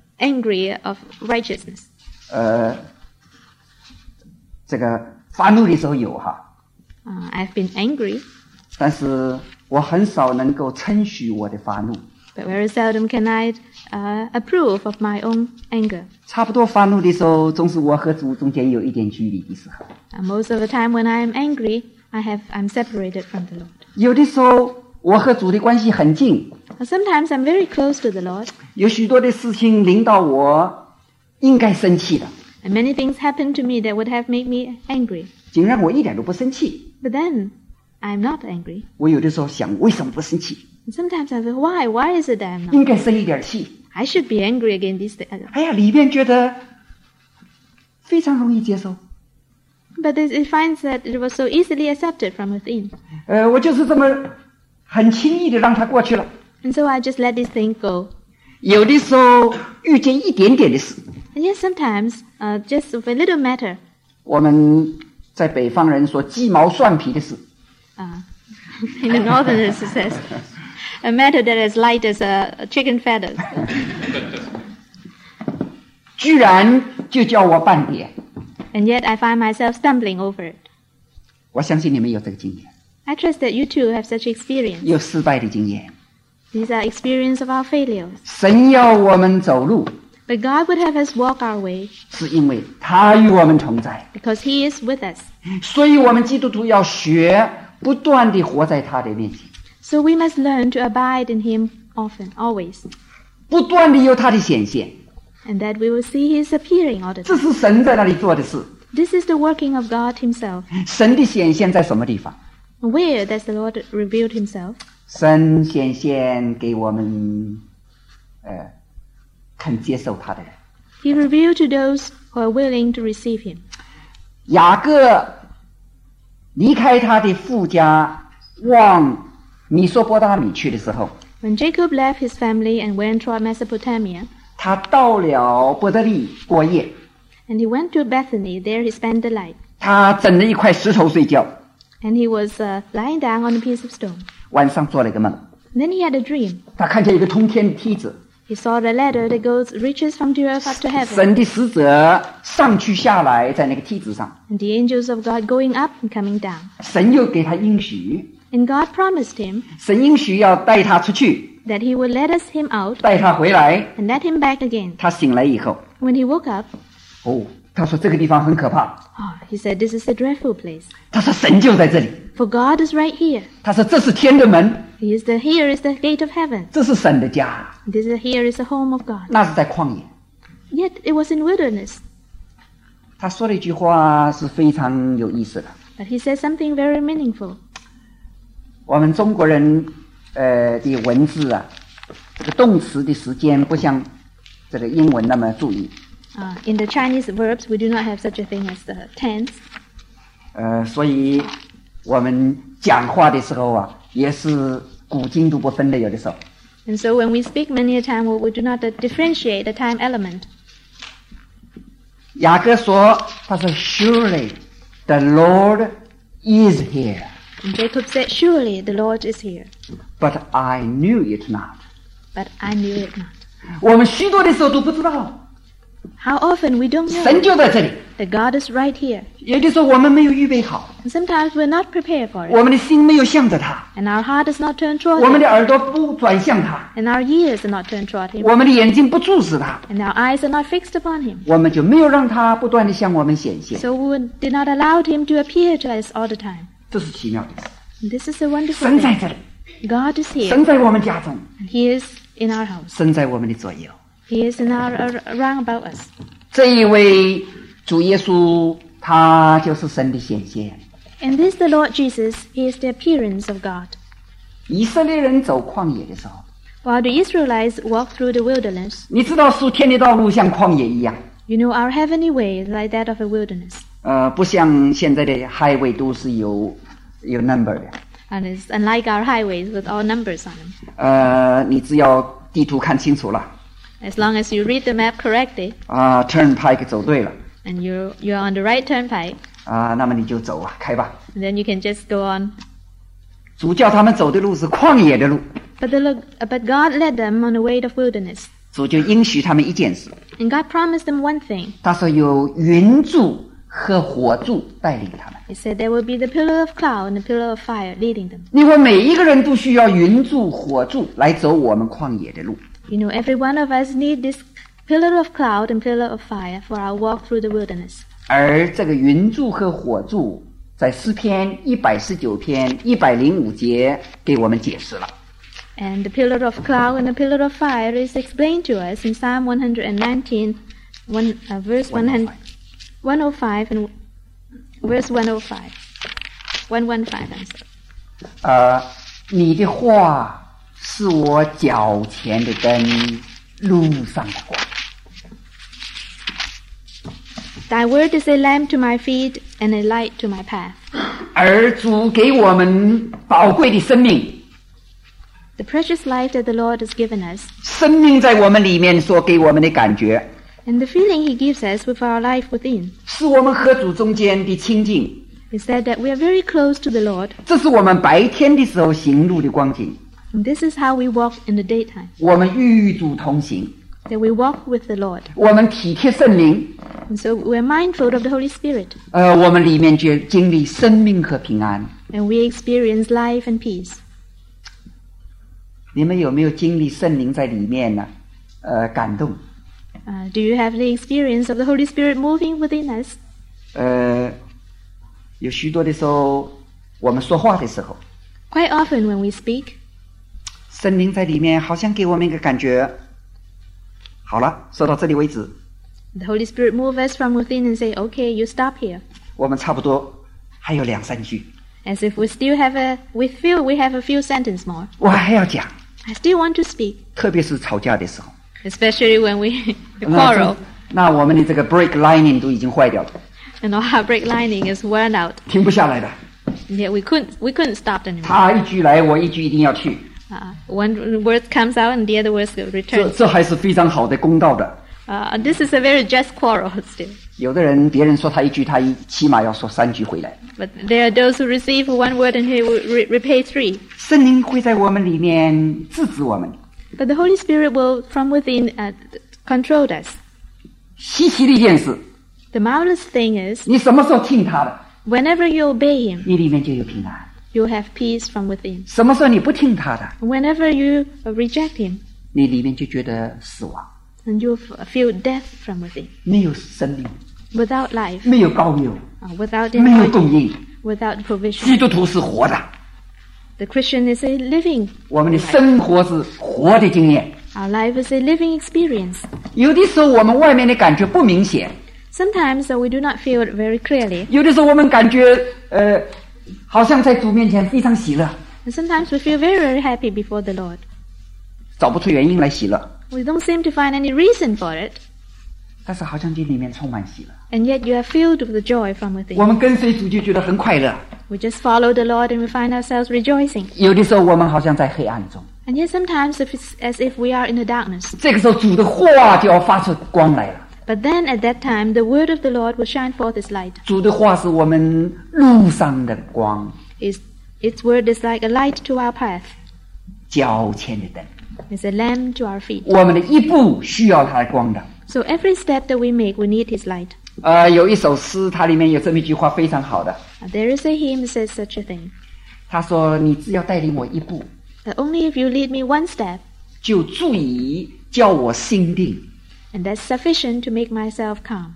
angry of righteousness. 呃，这个发怒的时候有哈， Uh, I've been angry, 但是我很少能够称许我的发怒。 but very seldom can I uh, approve of my own anger. 差不多发怒的时候，总是我和主中间有一点距离的时候。 Uh, most of the time when I am angry, I have, I'm separated from the Lord. 有的时候我和主的关系很近， Uh, sometimes I'm very close to the Lord, 有许多的事情临到我，应该生气的， and many things happen to me that would have made me angry. 竟然我一点都不生气。 But then, I'm not angry. 我有的时候想，为什么不生气？ And sometimes I feel, why? Why is it that I'm not? 应该生一点气。 I should be angry against these things. 哎呀，里面觉得非常容易接受。 But it, it finds that it was so easily accepted from within. 呃，我就是这么很轻易的让它过去了。 And so I just let this thing go. 有的时候遇见一点点的事， And yet sometimes, uh, just of a little matter, 我们在北方人说鸡毛蒜皮的事， uh, in the northerners it says, a matter that is light as a, a chicken feathers. 居然就叫我半点。 And yet I find myself stumbling over it. 我相信你们有这个经验， I trust that you too have such experience. 有失败的经验。 These are experience of our failures. 神要我们走路， But God would have us walk our way 是因为他与我们同在， because He is with us. 所以我们基督徒要学，不断地活在他的面前。 So we must learn to abide in Him often, always. 不断的有他的显现， and that we will see His appearing all the 这 time. 是神在那里做的事。 This is the working of God Himself. 神的显现在什么地方？ Where does the Lord reveal Himself? 神显现给我们，呃，肯接受他的人。 He revealed to those who are willing to receive Him. 雅各离开他的父家，往米索波大米去的时候， When Jacob left his family and went toward Mesopotamia, 他到了伯特利过夜， and he went to Bethany, there he spent the night. 他枕了一块石头睡觉， And he was uh, lying down on a piece of stone. 晚上做了一个梦， And then he had a dream. 他看见一个通天的梯子， He saw the ladder that goes reaches from the earth up to heaven, 神的使者上去下来，在那个梯子上， and the angels of God going up and coming down. 神又给他应许， And God promised him 神应许要带他出去， that he would let us him out 带他回来。 and let him back again. 他醒来以后， When he woke up, 哦，他说这个地方很可怕， oh, he said, "This is a dreadful place, 他说神就在这里， for God is right here. 他说这是天的门， He is the here is the gate of heaven. 这是神的家， This is here is the home of God." 那是在旷野。 Yet it was in wilderness. 他说了一句话是非常有意思的。 But he said something very meaningful. 我们中国人呃的文字啊，这个动词的时间不像这个英文那么注意。 Uh, in the Chinese verbs, we do not have such a thing as the tense. 呃，所以我们讲话的时候啊，也是古今都不分的，有的时候。 And so when we speak many a time, we we do not uh, differentiate the time element. 雅各说，他说 Surely the Lord is here, And Jacob said, "Surely the Lord is here." but I knew it not. But I knew it not. 我们许多的时候都不知道， How often we don't 神 know 就在这里。 that God is right here. 有的时候我们没有预备好， And sometimes we're not prepared for 我 it. 们的心没有向着他， And our heart is not turned toward 我们 Him. 的耳朵不转向他， And our ears are not turned toward Him. 我们的眼睛不注视他， And our eyes are not fixed upon Him. 我们就没有让他不断的向我们显现。 So we did not allow Him to appear to us all the time. 这是奇妙的事。 And this is a wonderful 神在 thing. 这里， God is here. 神在我们家中， And He is in our house. 神在我们的左右。 He is in our ar- around about us. 这一位主耶稣，他就是神的显现。 And this the Lord Jesus, He is the appearance of God. 以色列人走旷野的时候， While the Israelites walked through the wilderness, 你知道属天的道路像旷野一样， you know our heavenly way is like that of a wilderness. 呃，不像现在的 highway 都是有有 number 的， And it's unlike our highways with all numbers on them. 呃，你只要地图看清楚了， As long as you read the map correctly 啊、turnpike 走对了， and you're, you're on the right turnpike, 啊、那么你就走啊，开吧。 and then you can just go on. 主叫他们走的路是旷野的路， But, the, lo- but God led them on the way of wilderness. 主就应许他们一件事， And God promised them one thing. 他说有云柱和火柱带领他们。 He said there will be the pillar of cloud and the pillar of fire leading them. 你我每一个人都需要云柱、火柱来走我们旷野的路。 You know, every one of us need this pillar of cloud and pillar of fire for our walk through the wilderness. 而这个云柱和火柱，在诗篇一百十九篇一百零五节给我们解释了。 And the pillar of cloud and the pillar of fire is explained to us in Psalm one nineteen, one, uh, verse one hundred, one oh five and verse one oh five. one fifteen, I'm sorry. 呃，你的话是我脚前的灯，路上的光。 Thy word is a lamp to my feet and a light to my path. 而主给我们宝贵的生命， The precious life that the Lord has given us, 生命在我们里面所给我们的感觉， and the feeling He gives us with our life within, 是我们和主中间的亲近。 is that, that we are very close to the Lord, 这是我们白天的时候行路的光景。 and this is how we walk in the daytime, 我们与主同行， that we walk with the Lord. 我们体贴圣灵， And so we're mindful of the Holy Spirit, 呃，我们里面就经历生命和平安。 and we experience life and peace. 你们有没有经历圣灵在里面呢？呃，感动， Uh, do you have the experience of the Holy Spirit moving within us? 呃，有许多的时候，我们说话的时候， Quite often when we speak, 圣灵在里面好像给我们一个感觉， 好了，说到这里为止， The Holy Spirit moves us from within and say, okay, you stop here. 我们差不多还有两三句， As if we still have a, we feel we have a few sentences more. 我还要讲， I still want to speak, 特别是吵架的时候。 especially when we 那 quarrel 这那我们的这个 break lining 都已经坏掉了， and our break lining is worn out. 停不下来的。 And yet we couldn't, we couldn't stop anymore. 他一句来，我一句一定要去， Uh, one word comes out and the other word 这 returns. 这还是非常好的公道的。 Uh, this is a very just quarrel still. 有的人别人说他一句，他一起码要说三句回来。 But there are those who receive one word and he will re- repay three. 圣灵会在我们里面制止我们。 But the Holy Spirit will, from within, uh, control us. 稀奇的一件事， The marvelous thing is, 你什么时候听他的， whenever you obey Him, 你里面就有平安； you have peace from within. 什么时候你不听他的， Whenever you uh, reject Him, 你里面就觉得死亡， and you f- feel death from within. 没有生命， Without life, 没有高有， uh, without 没有供 anointing, 应。 without provision. 基督徒是活的， The Christian is a living. 我们的生活是活的经验。 Our life is a living experience. 有的时候我们外面的感觉不明显， Sometimes uh, we do not feel it very clearly, 有的时候我们感觉呃，好像在主面前非常喜乐， and sometimes we feel very, very happy before the Lord. 找不出原因来喜乐， We don't seem to find any reason for it, 但是好像你里面充满喜乐。 and yet you are filled with the joy from 我 within. 们跟随主就觉得很快乐， We just follow the Lord and we find ourselves rejoicing. 有的时候我们好像在黑暗中， And yet sometimes if it's as if we are in the darkness. 这个时候主的话就要发出光来了。 But then at that time, the word of the Lord will shine forth its light. 主的话是我们路上的光， Its, its word is like a light to our path. 脚前的灯。 It's a lamp to our feet. 我们的一步需要它的光的。 So every step that we make, we need His light. 呃，有一首诗，它里面有这么一句话非常好的， Uh, There is a hymn that says such a thing. 他说：“你只要带领我一步， That only if you lead me one step, 就足以叫我心定。 and that's sufficient to make myself calm.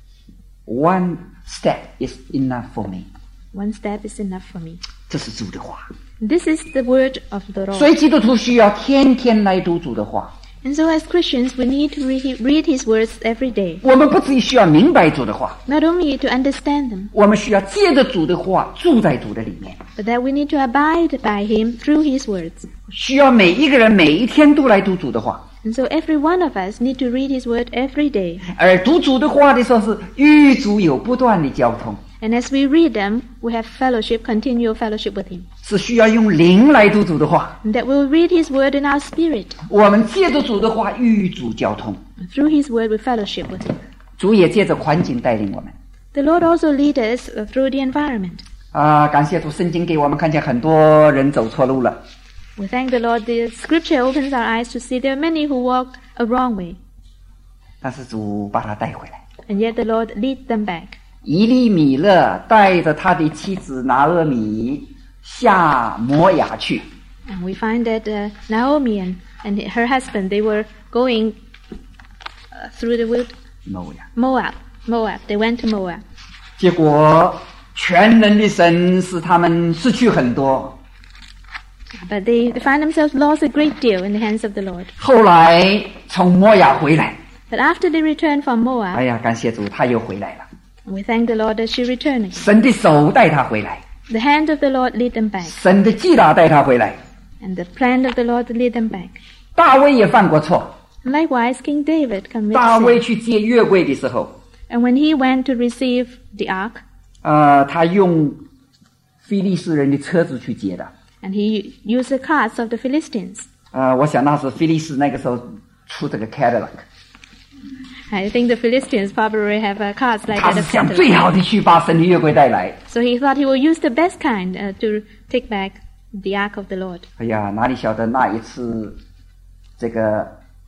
One step is enough for me。” One step is enough for me. 这是主的话。 This is the word of the 所 Lord. 以基督徒需要天天来读主的话。 And so as Christians, we need to re- read His words every day. 我们不只需要明白主的话， Not only to understand them, 我们需要借着主的话住在主的里面。 but that we need to abide by Him through His words. 需要每一个人每一天都来读主的话。 And so every one of us need to read His word every day. 而读主的话的时候，是与主有不断的交通， And as we read them, we have fellowship, continual fellowship with Him. 是需要用灵来读主的话。 And that we'll read His word in our spirit. 我们借着主的话与主交通， Through His word, we fellowship with Him. 主也借着环境带领我们。 The Lord also leads us uh, through the environment. 啊，感谢主，圣经给我们看见很多人走错路了。 We thank the Lord. The Scripture opens our eyes to see there are many who walk a wrong way, 但是主把他带回来。 and yet the Lord leads them back. 以利米勒带着他的妻子拿俄米下摩亚去， And we find that uh, Naomi and, and her husband, they were going uh, through the wood, 摩亚。 Moab. Moab. They went to Moab. 结果全能的神使他们失去很多。 But they, they find themselves lost a great deal in the hands of the Lord. 后来从摩亚回来， But after they returned from Moab, 哎呀，感谢主，他又回来了。 we thank the Lord that she returned again. 神的手带他回来， The hand of the Lord lead them back, 神的击打带他回来。 and the plan of the Lord lead them back. 大卫也犯过错， Likewise, King David 大 committed 卫 sin. 去接约柜的时候， And when he went to receive the ark, 呃，他用非利士人的车子去接的。 and he used the carts of the Philistines. 呃，我想那是菲利士那个时候出这个 Cadillac， I think the Philistines probably have uh, carts like 他 that 是 of 想 Cadillac. 最好的去把神的约柜带来。 So he thought he will use the best kind uh, to take back the ark of the Lord. 哎呀，哪里晓得那一次这个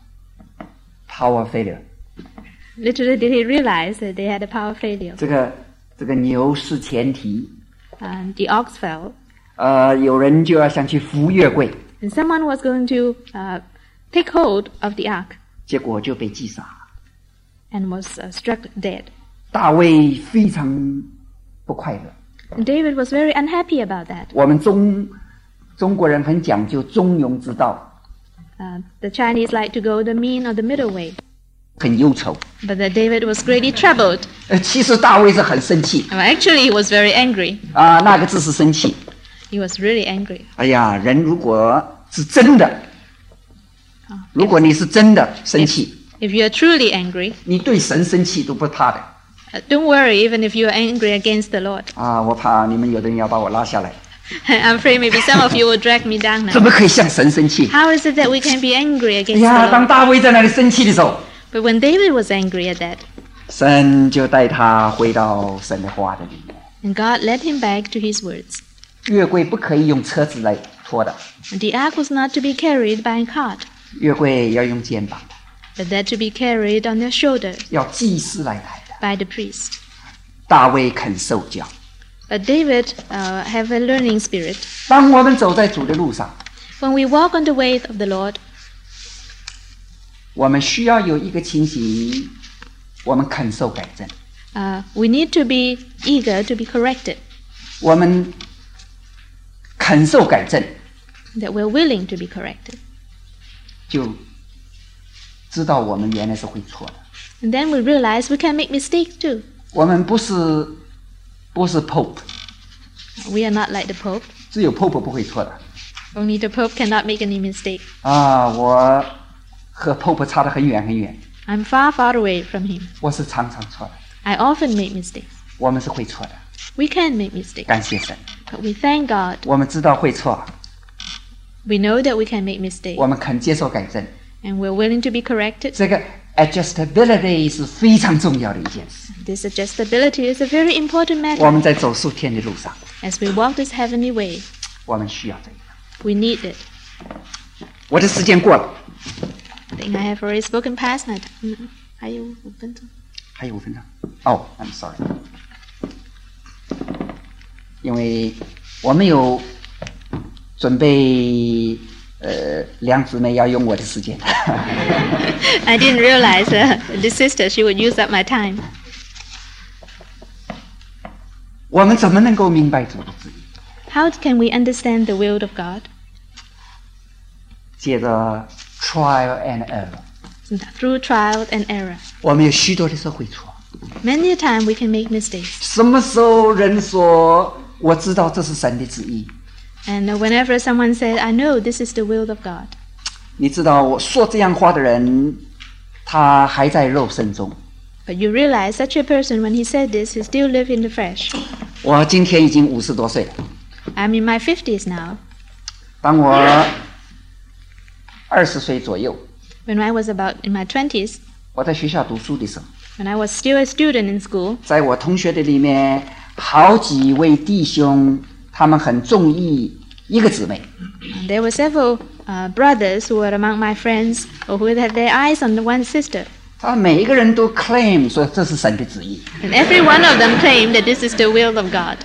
power failure， Little did he realize that they had a power failure. 这个这个牛失前蹄， And the ox fell, 呃，有人就要想去扶约柜， and someone was going to uh, take hold of the ark 结果就被击杀了。 and was uh, struck dead. 大卫非常不快乐。 And David was very unhappy about that. 我们中中国人很讲究中庸之道， Uh, the Chinese like to go the mean or the middle way. 很忧愁。 But that David was greatly troubled. 呃，其实大卫是很生气 Well, actually, he was very angry. 啊，那个字是生气。 He was really angry. 哎呀，人如果是真的， Oh, 如果你是真的生气， If you are truly angry, 你对神生气都不怕的 uh, don't worry even if you are angry against the Lord. 啊！我怕你们有的人要把我拉下来， I'm afraid maybe some of you will drag me down 怎 now. 么可以向神生气？ How is it that we can be angry 哎 against 呀， the 当 Lord? 大卫在那里生气的时候， But when David was angry at that, 神就带他回到神的话的里面。 and God led him back to his words. 约柜不可以用车子来拖的， And the ark was not to be carried by a cart, 约柜要用肩膀的， but that to be carried on their shoulders 要祭司来抬的。 by the priest. 大卫肯受教。 But David uh, have a learning spirit. 当我们走在主的路上， When we walk on the way of the Lord, 我们需要有一个情形，我们肯受改正， uh, we need to be eager to be corrected, 我们肯受改正， that we're willing to be corrected. 就知道我们原来是会错的。 And then we realize we can make mistakes too. 我们不是不是 Pope， We are not like the Pope. 只有 Pope 不会错的 Only the Pope cannot make any mistake. 啊！我和 Pope 差得很远很远， I'm far, far away from him. 我是常常错的。 I often make mistakes. 我们是会错的， We can make mistakes. 感谢神。 But we thank God. 我们知道会错， We know that we can make mistakes. 我们肯接受改正。 And we're willing to be corrected. 这个 adjustability 是非常重要的一件事。 This adjustability is a very important 我 matter. 们在走属天的路上， As we walk this heavenly way, 我们需要这个。 we need it. 我的时间过了， I think I have already spoken past my time. Mm, 还有五分钟。 还有五分钟。哦、oh, ，I'm sorry， 因为我没有准备，呃，两姊妹要用我的时间。 I didn't realize uh, this sister, she would use up my time. 我们怎么能够明白主的旨意？ How can we understand the will of God? 借着 trial and error， Through trial and error. 我们有许多的时候会错。 Many a time we can make mistakes. 什么时候人说我知道这是神的旨意？ And whenever someone says, I know this is the will of God, 你知道我说这样话的人，他还在肉身中。 but you realize such a person, when he said this, he still live in the flesh. 我今天已经五十多岁了。 I'm in my fifties now. 当我二十岁左右， When I was about in my twenties, 我在学校读书的时候， when I was still a student in school, 在我同学的里面，好几位弟兄，他们很中意一个姊妹。 there were several uh, brothers who were among my friends or who had their eyes on the one sister. 他每一个人都 claim 说这是神的旨意。 And every one of them claimed that this is the will of God.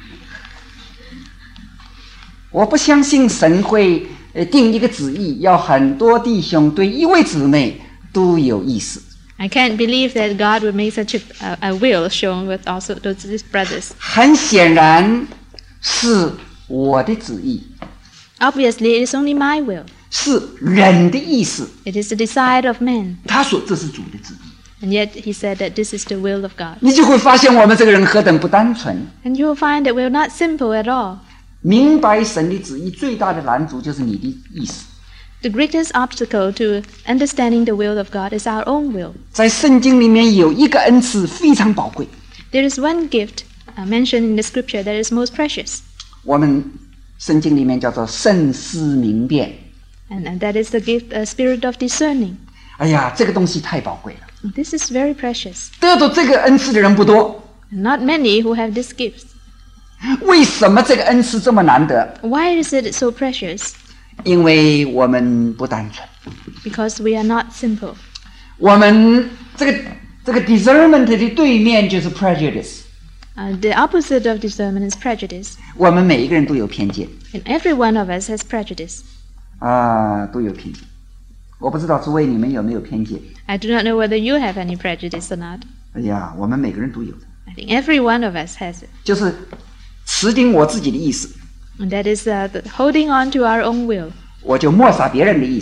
我不相信神会呃定一个旨意，要很多弟兄对一位姊妹都有意思。 I can't believe that God would make such a, a, a will shown with also those brothers. 很显然是我的旨意， Obviously, it is only my will. 是人的意思。 It is the desire of man. 他说这是主的旨意， And yet he said that this is the will of God. 你就会发现我们这个人何等不单纯。 And you will find that we're not simple at all. 明白神的旨意最大的拦阻就是你的意思。 The greatest obstacle to understanding the will of God is our own will. 在圣经里面有一个恩赐非常宝贵， There is one gift uh, mentioned in the scripture that is most precious. 我们圣经里面叫做慎思明辨。 And, and that is the gift, uh, spirit of discerning. 哎呀，这个东西太宝贵了， This is very precious. 得到这个恩赐的人不多。 Not many who have this gift. 为什么这个恩赐这么难得？ Why is it so precious? 因为我们不单纯， Because we are not simple. 我们这个这个 discernment 的对面就是 prejudice。 Uh, the opposite of discernment is prejudice. 我们每一个人都有偏见 And every one of us has prejudice. 啊，都有偏见。我不知道诸位你们有没有偏见？ I do not know whether you have any prejudice or not. 哎呀，我们每个人都有的， I think every one of us has it. 就是持定我自己的意思， And that is uh, the holding on to our own will. 我就抹杀别人的意思。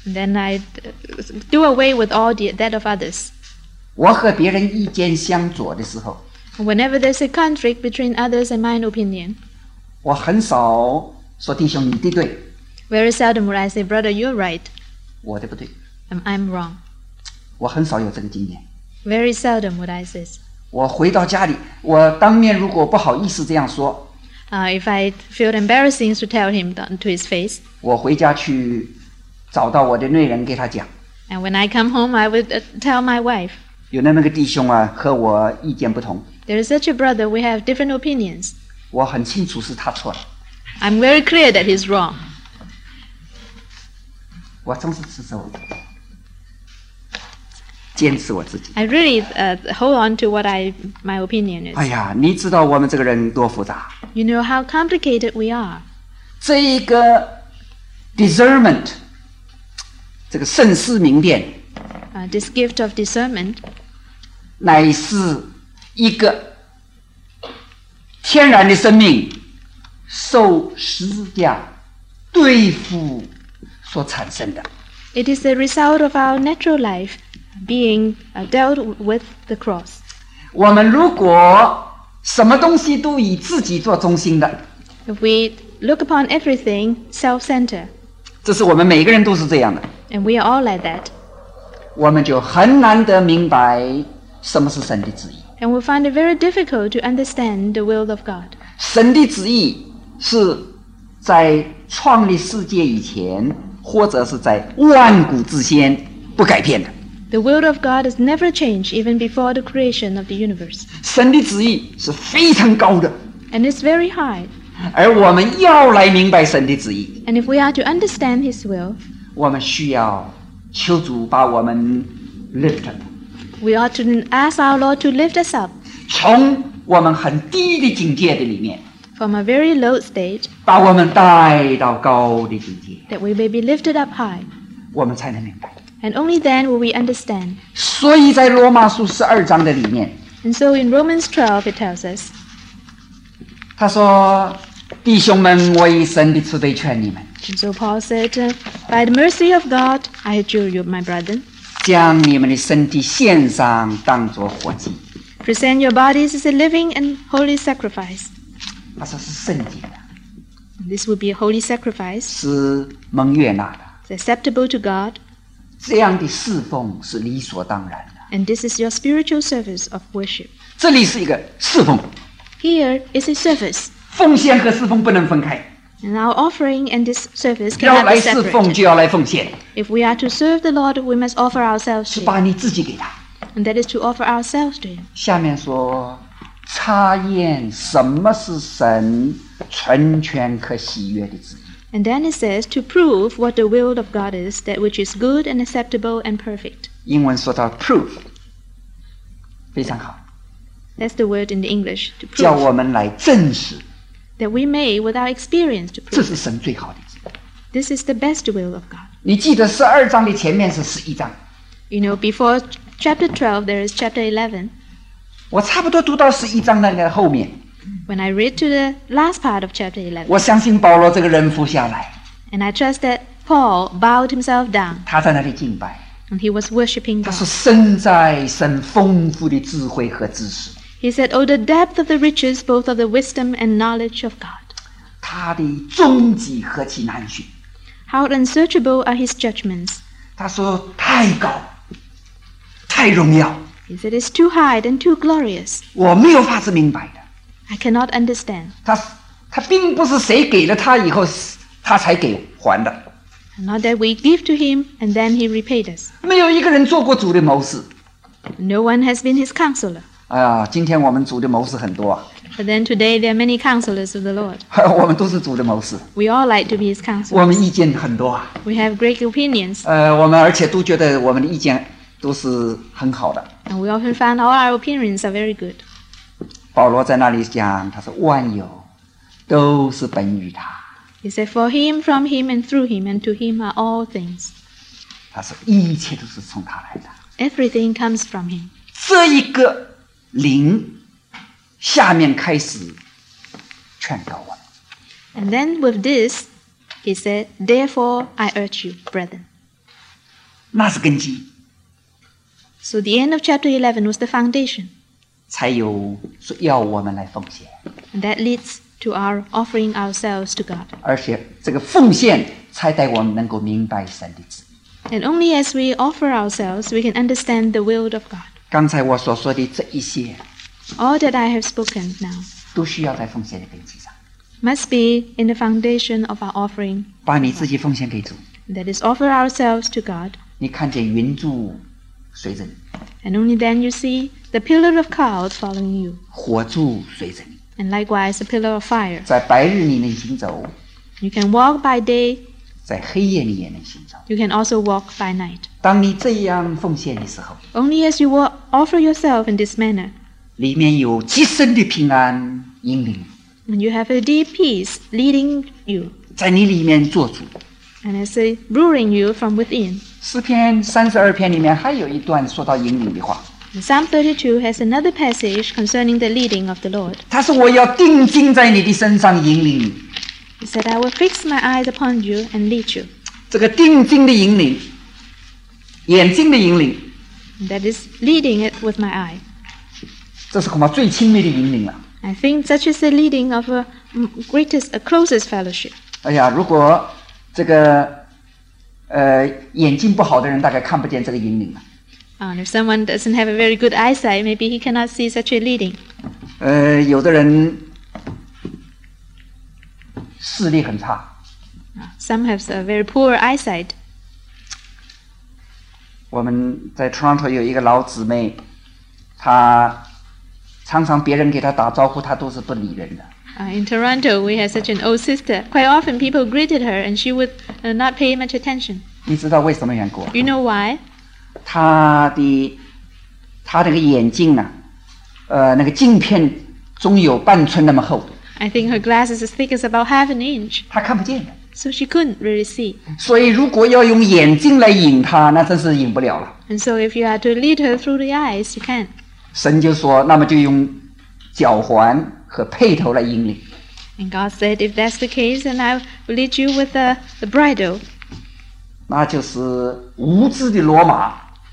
Then I do away with all the, that of others. 我和别人意见相左的时候， Whenever there's a conflict between others and mine opinion, 我很少说弟兄你的对， very seldom would I say, brother, you're right, 我的不对。 and I'm wrong. 我很少有这个经验。 Very seldom would I say. 我回到家里，我当面如果不好意思这样说， Uh, if I feel embarrassing to tell him th- to his face, 我回家去找到我的内人给他讲， and when I come home, I would uh, tell my wife, 有那么个弟兄啊，和我意见不同， there is such a brother, we have different opinions. 我很清楚是他错了， I'm very clear that he's wrong. 我总是持守，坚持我自己。 I really uh, hold on to what I my opinion is. 哎呀，你知道我们这个人多复杂， You know how complicated we are. 这一个 discernment， 这个慎思明辨， Uh, this gift of discernment 乃是一个天然的生命受十字架对付所产生的。 it is the result of our natural life being uh, dealt with the cross. 我们如果什么东西都以自己做中心的， If we look upon everything self-centered, 这是我们每个人都是这样的， and we are all like that, 我们就很难得明白什么是神的旨意。 and we find it very difficult to understand the will of God. 神的旨意是在创立世界以前，或者是在万古之先不改变的。 The will of God has never changed even before the creation of the universe, 神的旨意是非常高的， and it's very high. 而我们要来明白神的旨意， And if we are to understand His will, 我们需要求主把我们 lift up， we ought to ask our Lord to lift us up 从我们很低的境界的里面， from a very low stage, 把我们带到高的境界， that we may be lifted up high. 我们才能明白。 And only then will we understand. 所以在罗马书十二章的里面， And so in Romans twelve it tells us, 他说：“弟兄们，我以神的慈悲劝你们， and so Paul said, uh, by the mercy of God, I adjure you, my brethren, 将你们的身体献上，当作活祭。 present your bodies as a living and holy sacrifice. ” 他说是圣洁的， This will be a holy sacrifice, 是蒙悦纳的。 it's acceptable to God, 这样的侍奉是理所当然的。 and this is your spiritual service of worship. 这里是一个侍奉， Here is a service, 奉献和侍奉不能分开， and our offering and this service 要 cannot 来 be 侍奉 separated. 就要来奉献， If we are to serve the Lord, we must offer ourselves 是 to 把 Him, 你自己给他。 and that is to offer ourselves to Him. 下面说，查验什么是神纯全可喜悦的旨意。 And then it says to prove what the will of God is, that which is good and acceptable and perfect. 英文说到 prove， 非常好， That's the word in the English, to 叫 prove. 我们来证实， That we may, with our experience, to 这 prove. 是神最好的旨意。 This is the best will of God. 你记得十二章的前面是十一章， You know, before chapter twelve, there is chapter eleven. 我差不多读到十一章那个后面， When I read to the last part of chapter eleven, 我相信保罗这个人伏下来， and I trust that Paul bowed himself down, 他在那里敬拜， and he was worshipping 他 God. 说身在神丰富的智慧和知识， He said, "Oh, the depth of the riches, both of the wisdom and knowledge of God. 他的踪迹何其难寻。 How unsearchable are His judgments." 他说太高，太荣耀， He said, "It's too high and too glorious. 我没有法子明白的。 I cannot understand." 他他并不是谁给了他以后，他才给还的。 Not that we give to Him and then He repaid us. 没有一个人做过主的谋士。 No one has been His counselor. 哎呀，今天我们主的谋士很多啊， But then today there are many counselors of the Lord. 我们都是主的谋士， We all like to be His 我 counselors. 们意见很多啊。 We have great opinions, 呃，我们而且都觉得我们的意见都是很好的。 and we often find all our opinions are very good. 保罗在那里讲，他说万有都是本于他， He said, "For Him, from Him, and through Him, and to Him are all things. 他说一切都是从他来的。 Everything comes from Him." 这一个灵，下面开始劝告我们。 And then with this, He said, "Therefore I urge you, brethren." 那是根基， So the end of chapter eleven was the foundation. 才有要我们来奉献， And that leads to our offering ourselves to God. 而且这个奉献才带我们能够明白神的旨意。 And only as we offer ourselves, we can understand the will of God. 刚才我所说的这一些， All that I have spoken now 都需要在奉献的根基上， must be in the foundation of our offering. 把你自己奉献给主。 That is, offer ourselves to God. 你看见云柱随着你， And only then you see the pillar of cloud following you. 火柱随着你， And likewise, the pillar of fire. 在白日你能行走， You can walk by day. 在黑夜你也能行走。 You can also walk by night. 当你这样奉献的时候， Only as you walk, offer yourself in this manner, 里面有极深的平安引领， and you have a deep peace leading you, 在你里面做主。 and it's a ruling you from within. 诗篇三十二篇里面还有一段说到引领的话， And Psalm thirty-two has another passage concerning the leading of the Lord. 他说我要定睛在你的身上引领你。 He said, I will fix my eyes upon you and lead you. 这个定睛的引领，眼睛的引领， And that is leading it with my eye. 这是恐怕最亲密的引领了。 I think such is the leading of a mm, greatest, a closest fellowship. 哎呀，如果这个呃眼睛不好的人，大概看不见这个引领了。 And if someone doesn't have a very good eyesight, maybe he cannot see such a leading. 呃，有的人视力很差， Some have a very poor eyesight. 我们在 Toronto 有一个老姊妹，她常常别人给她打招呼，她都是不理人的。 Uh, in Toronto, we had such an old sister. Quite often, people greeted her, and she would uh, not pay much attention. 你知道为什么缘故？ You know why? 她的她那个眼镜啊，呃，那个镜片总有半寸那么厚， I think her glass is as thick as about half an inch, 她看不见的。 so she couldn't really see. 所以如果要用眼睛来引她，那真是引不了了。 And so, if you had to lead her through the eyes, you can't. 神就说，那么就用脚环和辔头来引领。 And God said, if that's the case, then I will lead you with the, the bridle. 那就是无知的骡马。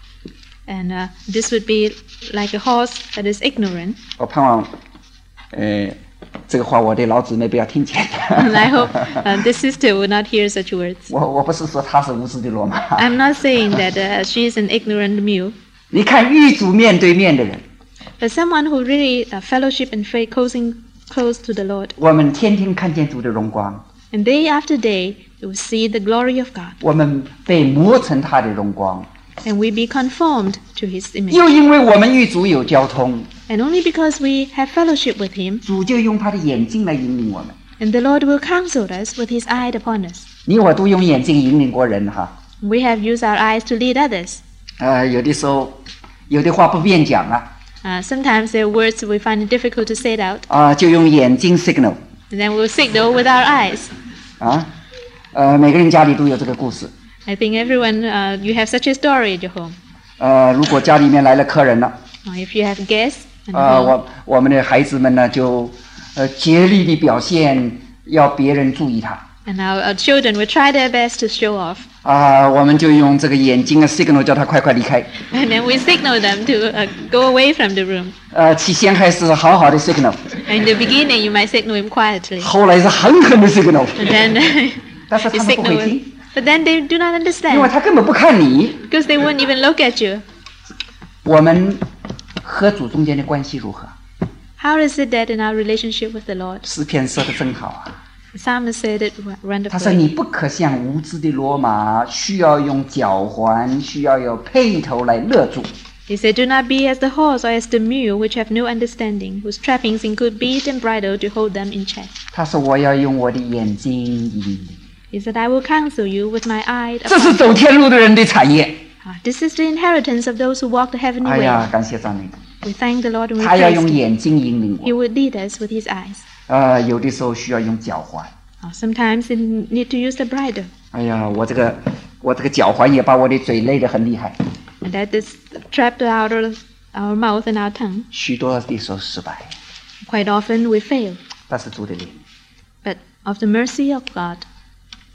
And uh, this would be like a horse that is ignorant. 我盼望，呃，这个话我的老姊妹不要听见。 And I hope uh, this sister will not hear such words. 我我不是说她是无知的骡马。 I'm not saying that uh, she is an ignorant mule. 你看狱主面对面的人， But someone who really uh, fellowship and faith closing close to the Lord. 我们天天看见主的荣光， And day after day, you will see the glory of God. 我们被磨成他的荣光， And we be conformed to His image. 又因为我们与主有交通， And only because we have fellowship with Him, 主就用他的眼睛来引领我们。 and the Lord will counsel us with His eye upon us. 你我都用眼睛引领过人哈， We have used our eyes to lead others. 呃，有的时候有的话不便讲啊， Uh, sometimes there are words we find it difficult to say it out, 啊、就用眼睛 signal and then we'll signal with our eyes. 啊，呃，每个人家里都有这个故事。 I think everyone, uh, you have such a story at your home. 呃，如果家里面来了客人了， Or if you have guests at 呃， home, 我我们的孩子们呢就呃竭力的表现，要别人注意他。 and our, our children will try their best to show off. 啊、我们就用这个眼睛啊 signal 叫他快快离开。 And then we signal them to uh, go away from the room. 呃，起先还是好好的 signal， In the beginning, you might signal him quietly. 后来是狠狠的 signal， And then 但是 you 他们不 signal 会听 him.，But then they do not 因为 understand 他根本不看你。 because they won't even look at you. 我们和主中间的关系如何？ How is it that in our relationship with the Lord? 诗篇说的真好啊， The psalmist said it 他说你 wonderfully. 不可像无知的骡马，需要用脚环，需要有辔头来勒住。 He said, do not be as the horse or as the mule which have no understanding, whose trappings include bit and bridle to hold them in check. 他说我要用我的眼睛引领， He said, I will counsel you with my eye. 这是 upon 走天路的人的产业。 Ah, This is the inheritance of those who walk the heavenly 哎 way. 呀，感谢赞美主， We thank the Lord and we 他要 praise 用 Him. 眼睛引领 He 我。 would lead us with His eyes. 呃，有的时候需要用脚环。 Ah, Sometimes you need to use the bridle. 哎呀，我这个我这个脚环也把我的嘴勒得很厉害， And that is trapped out of our mouth and our tongue. 许多的时候失败， Quite often we fail. 但是主的灵， But of the mercy of God,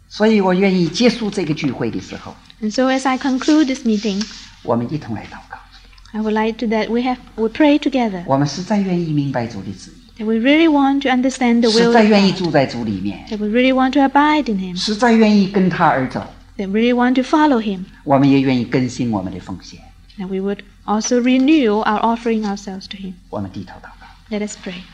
所以我愿意结束这个聚会的时候， And so as I conclude this meeting, 我们一同来祷告。 I would like to that we have we pray together. 我们实在愿意明白主的旨意， That we really want to understand the 实 will 在 of 愿意 God. 住在主里面， That we really want to abide in Him. 实在愿意跟他而走。 That we really want to follow Him. 我们也愿意更新我们的奉献。 And we would also renew our offering ourselves to Him. 我们低头祷告。 Let us pray.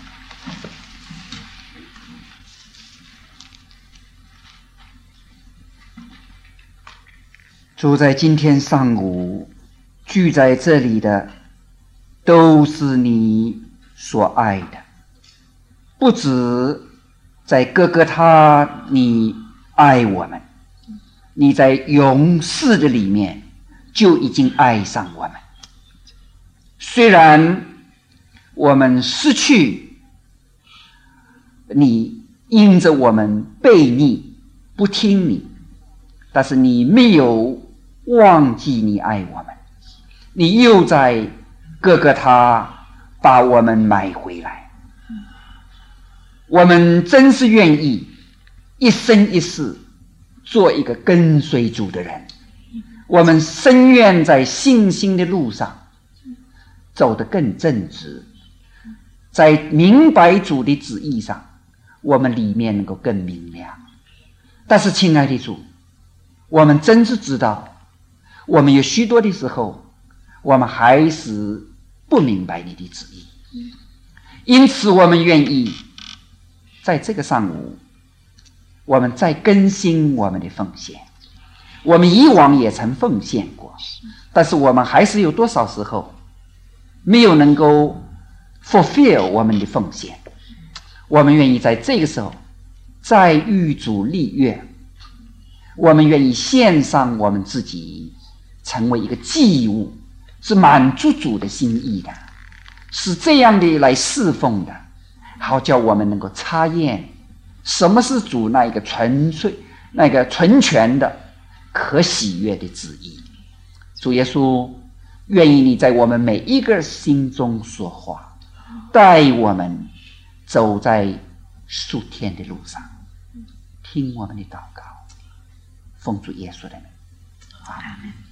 主，在今天上午聚在这里的，都是你所爱的，不止在哥哥他你爱我们，你在永世的里面就已经爱上我们。虽然我们失去你，因着我们悖逆不听你，但是你没有忘记你爱我们，你又在哥哥他把我们买回来。我们真是愿意一生一世做一个跟随主的人。我们深愿在信心的路上走得更正直，在明白主的旨意上，我们里面能够更明亮。但是亲爱的主，我们真是知道，我们有许多的时候，我们还是不明白你的旨意，因此我们愿意在这个上午，我们再更新我们的奉献。我们以往也曾奉献过，但是我们还是有多少时候没有能够 fulfill 我们的奉献。我们愿意在这个时候再与主立约，我们愿意献上我们自己，成为一个祭物，是满足主的心意的，是这样的来侍奉的，好叫我们能够查验什么是主那一个纯粹、那个纯全的、可喜悦的旨意。主耶稣，愿意你在我们每一个心中说话，带我们走在属天的路上，听我们的祷告，奉主耶稣的名，阿们。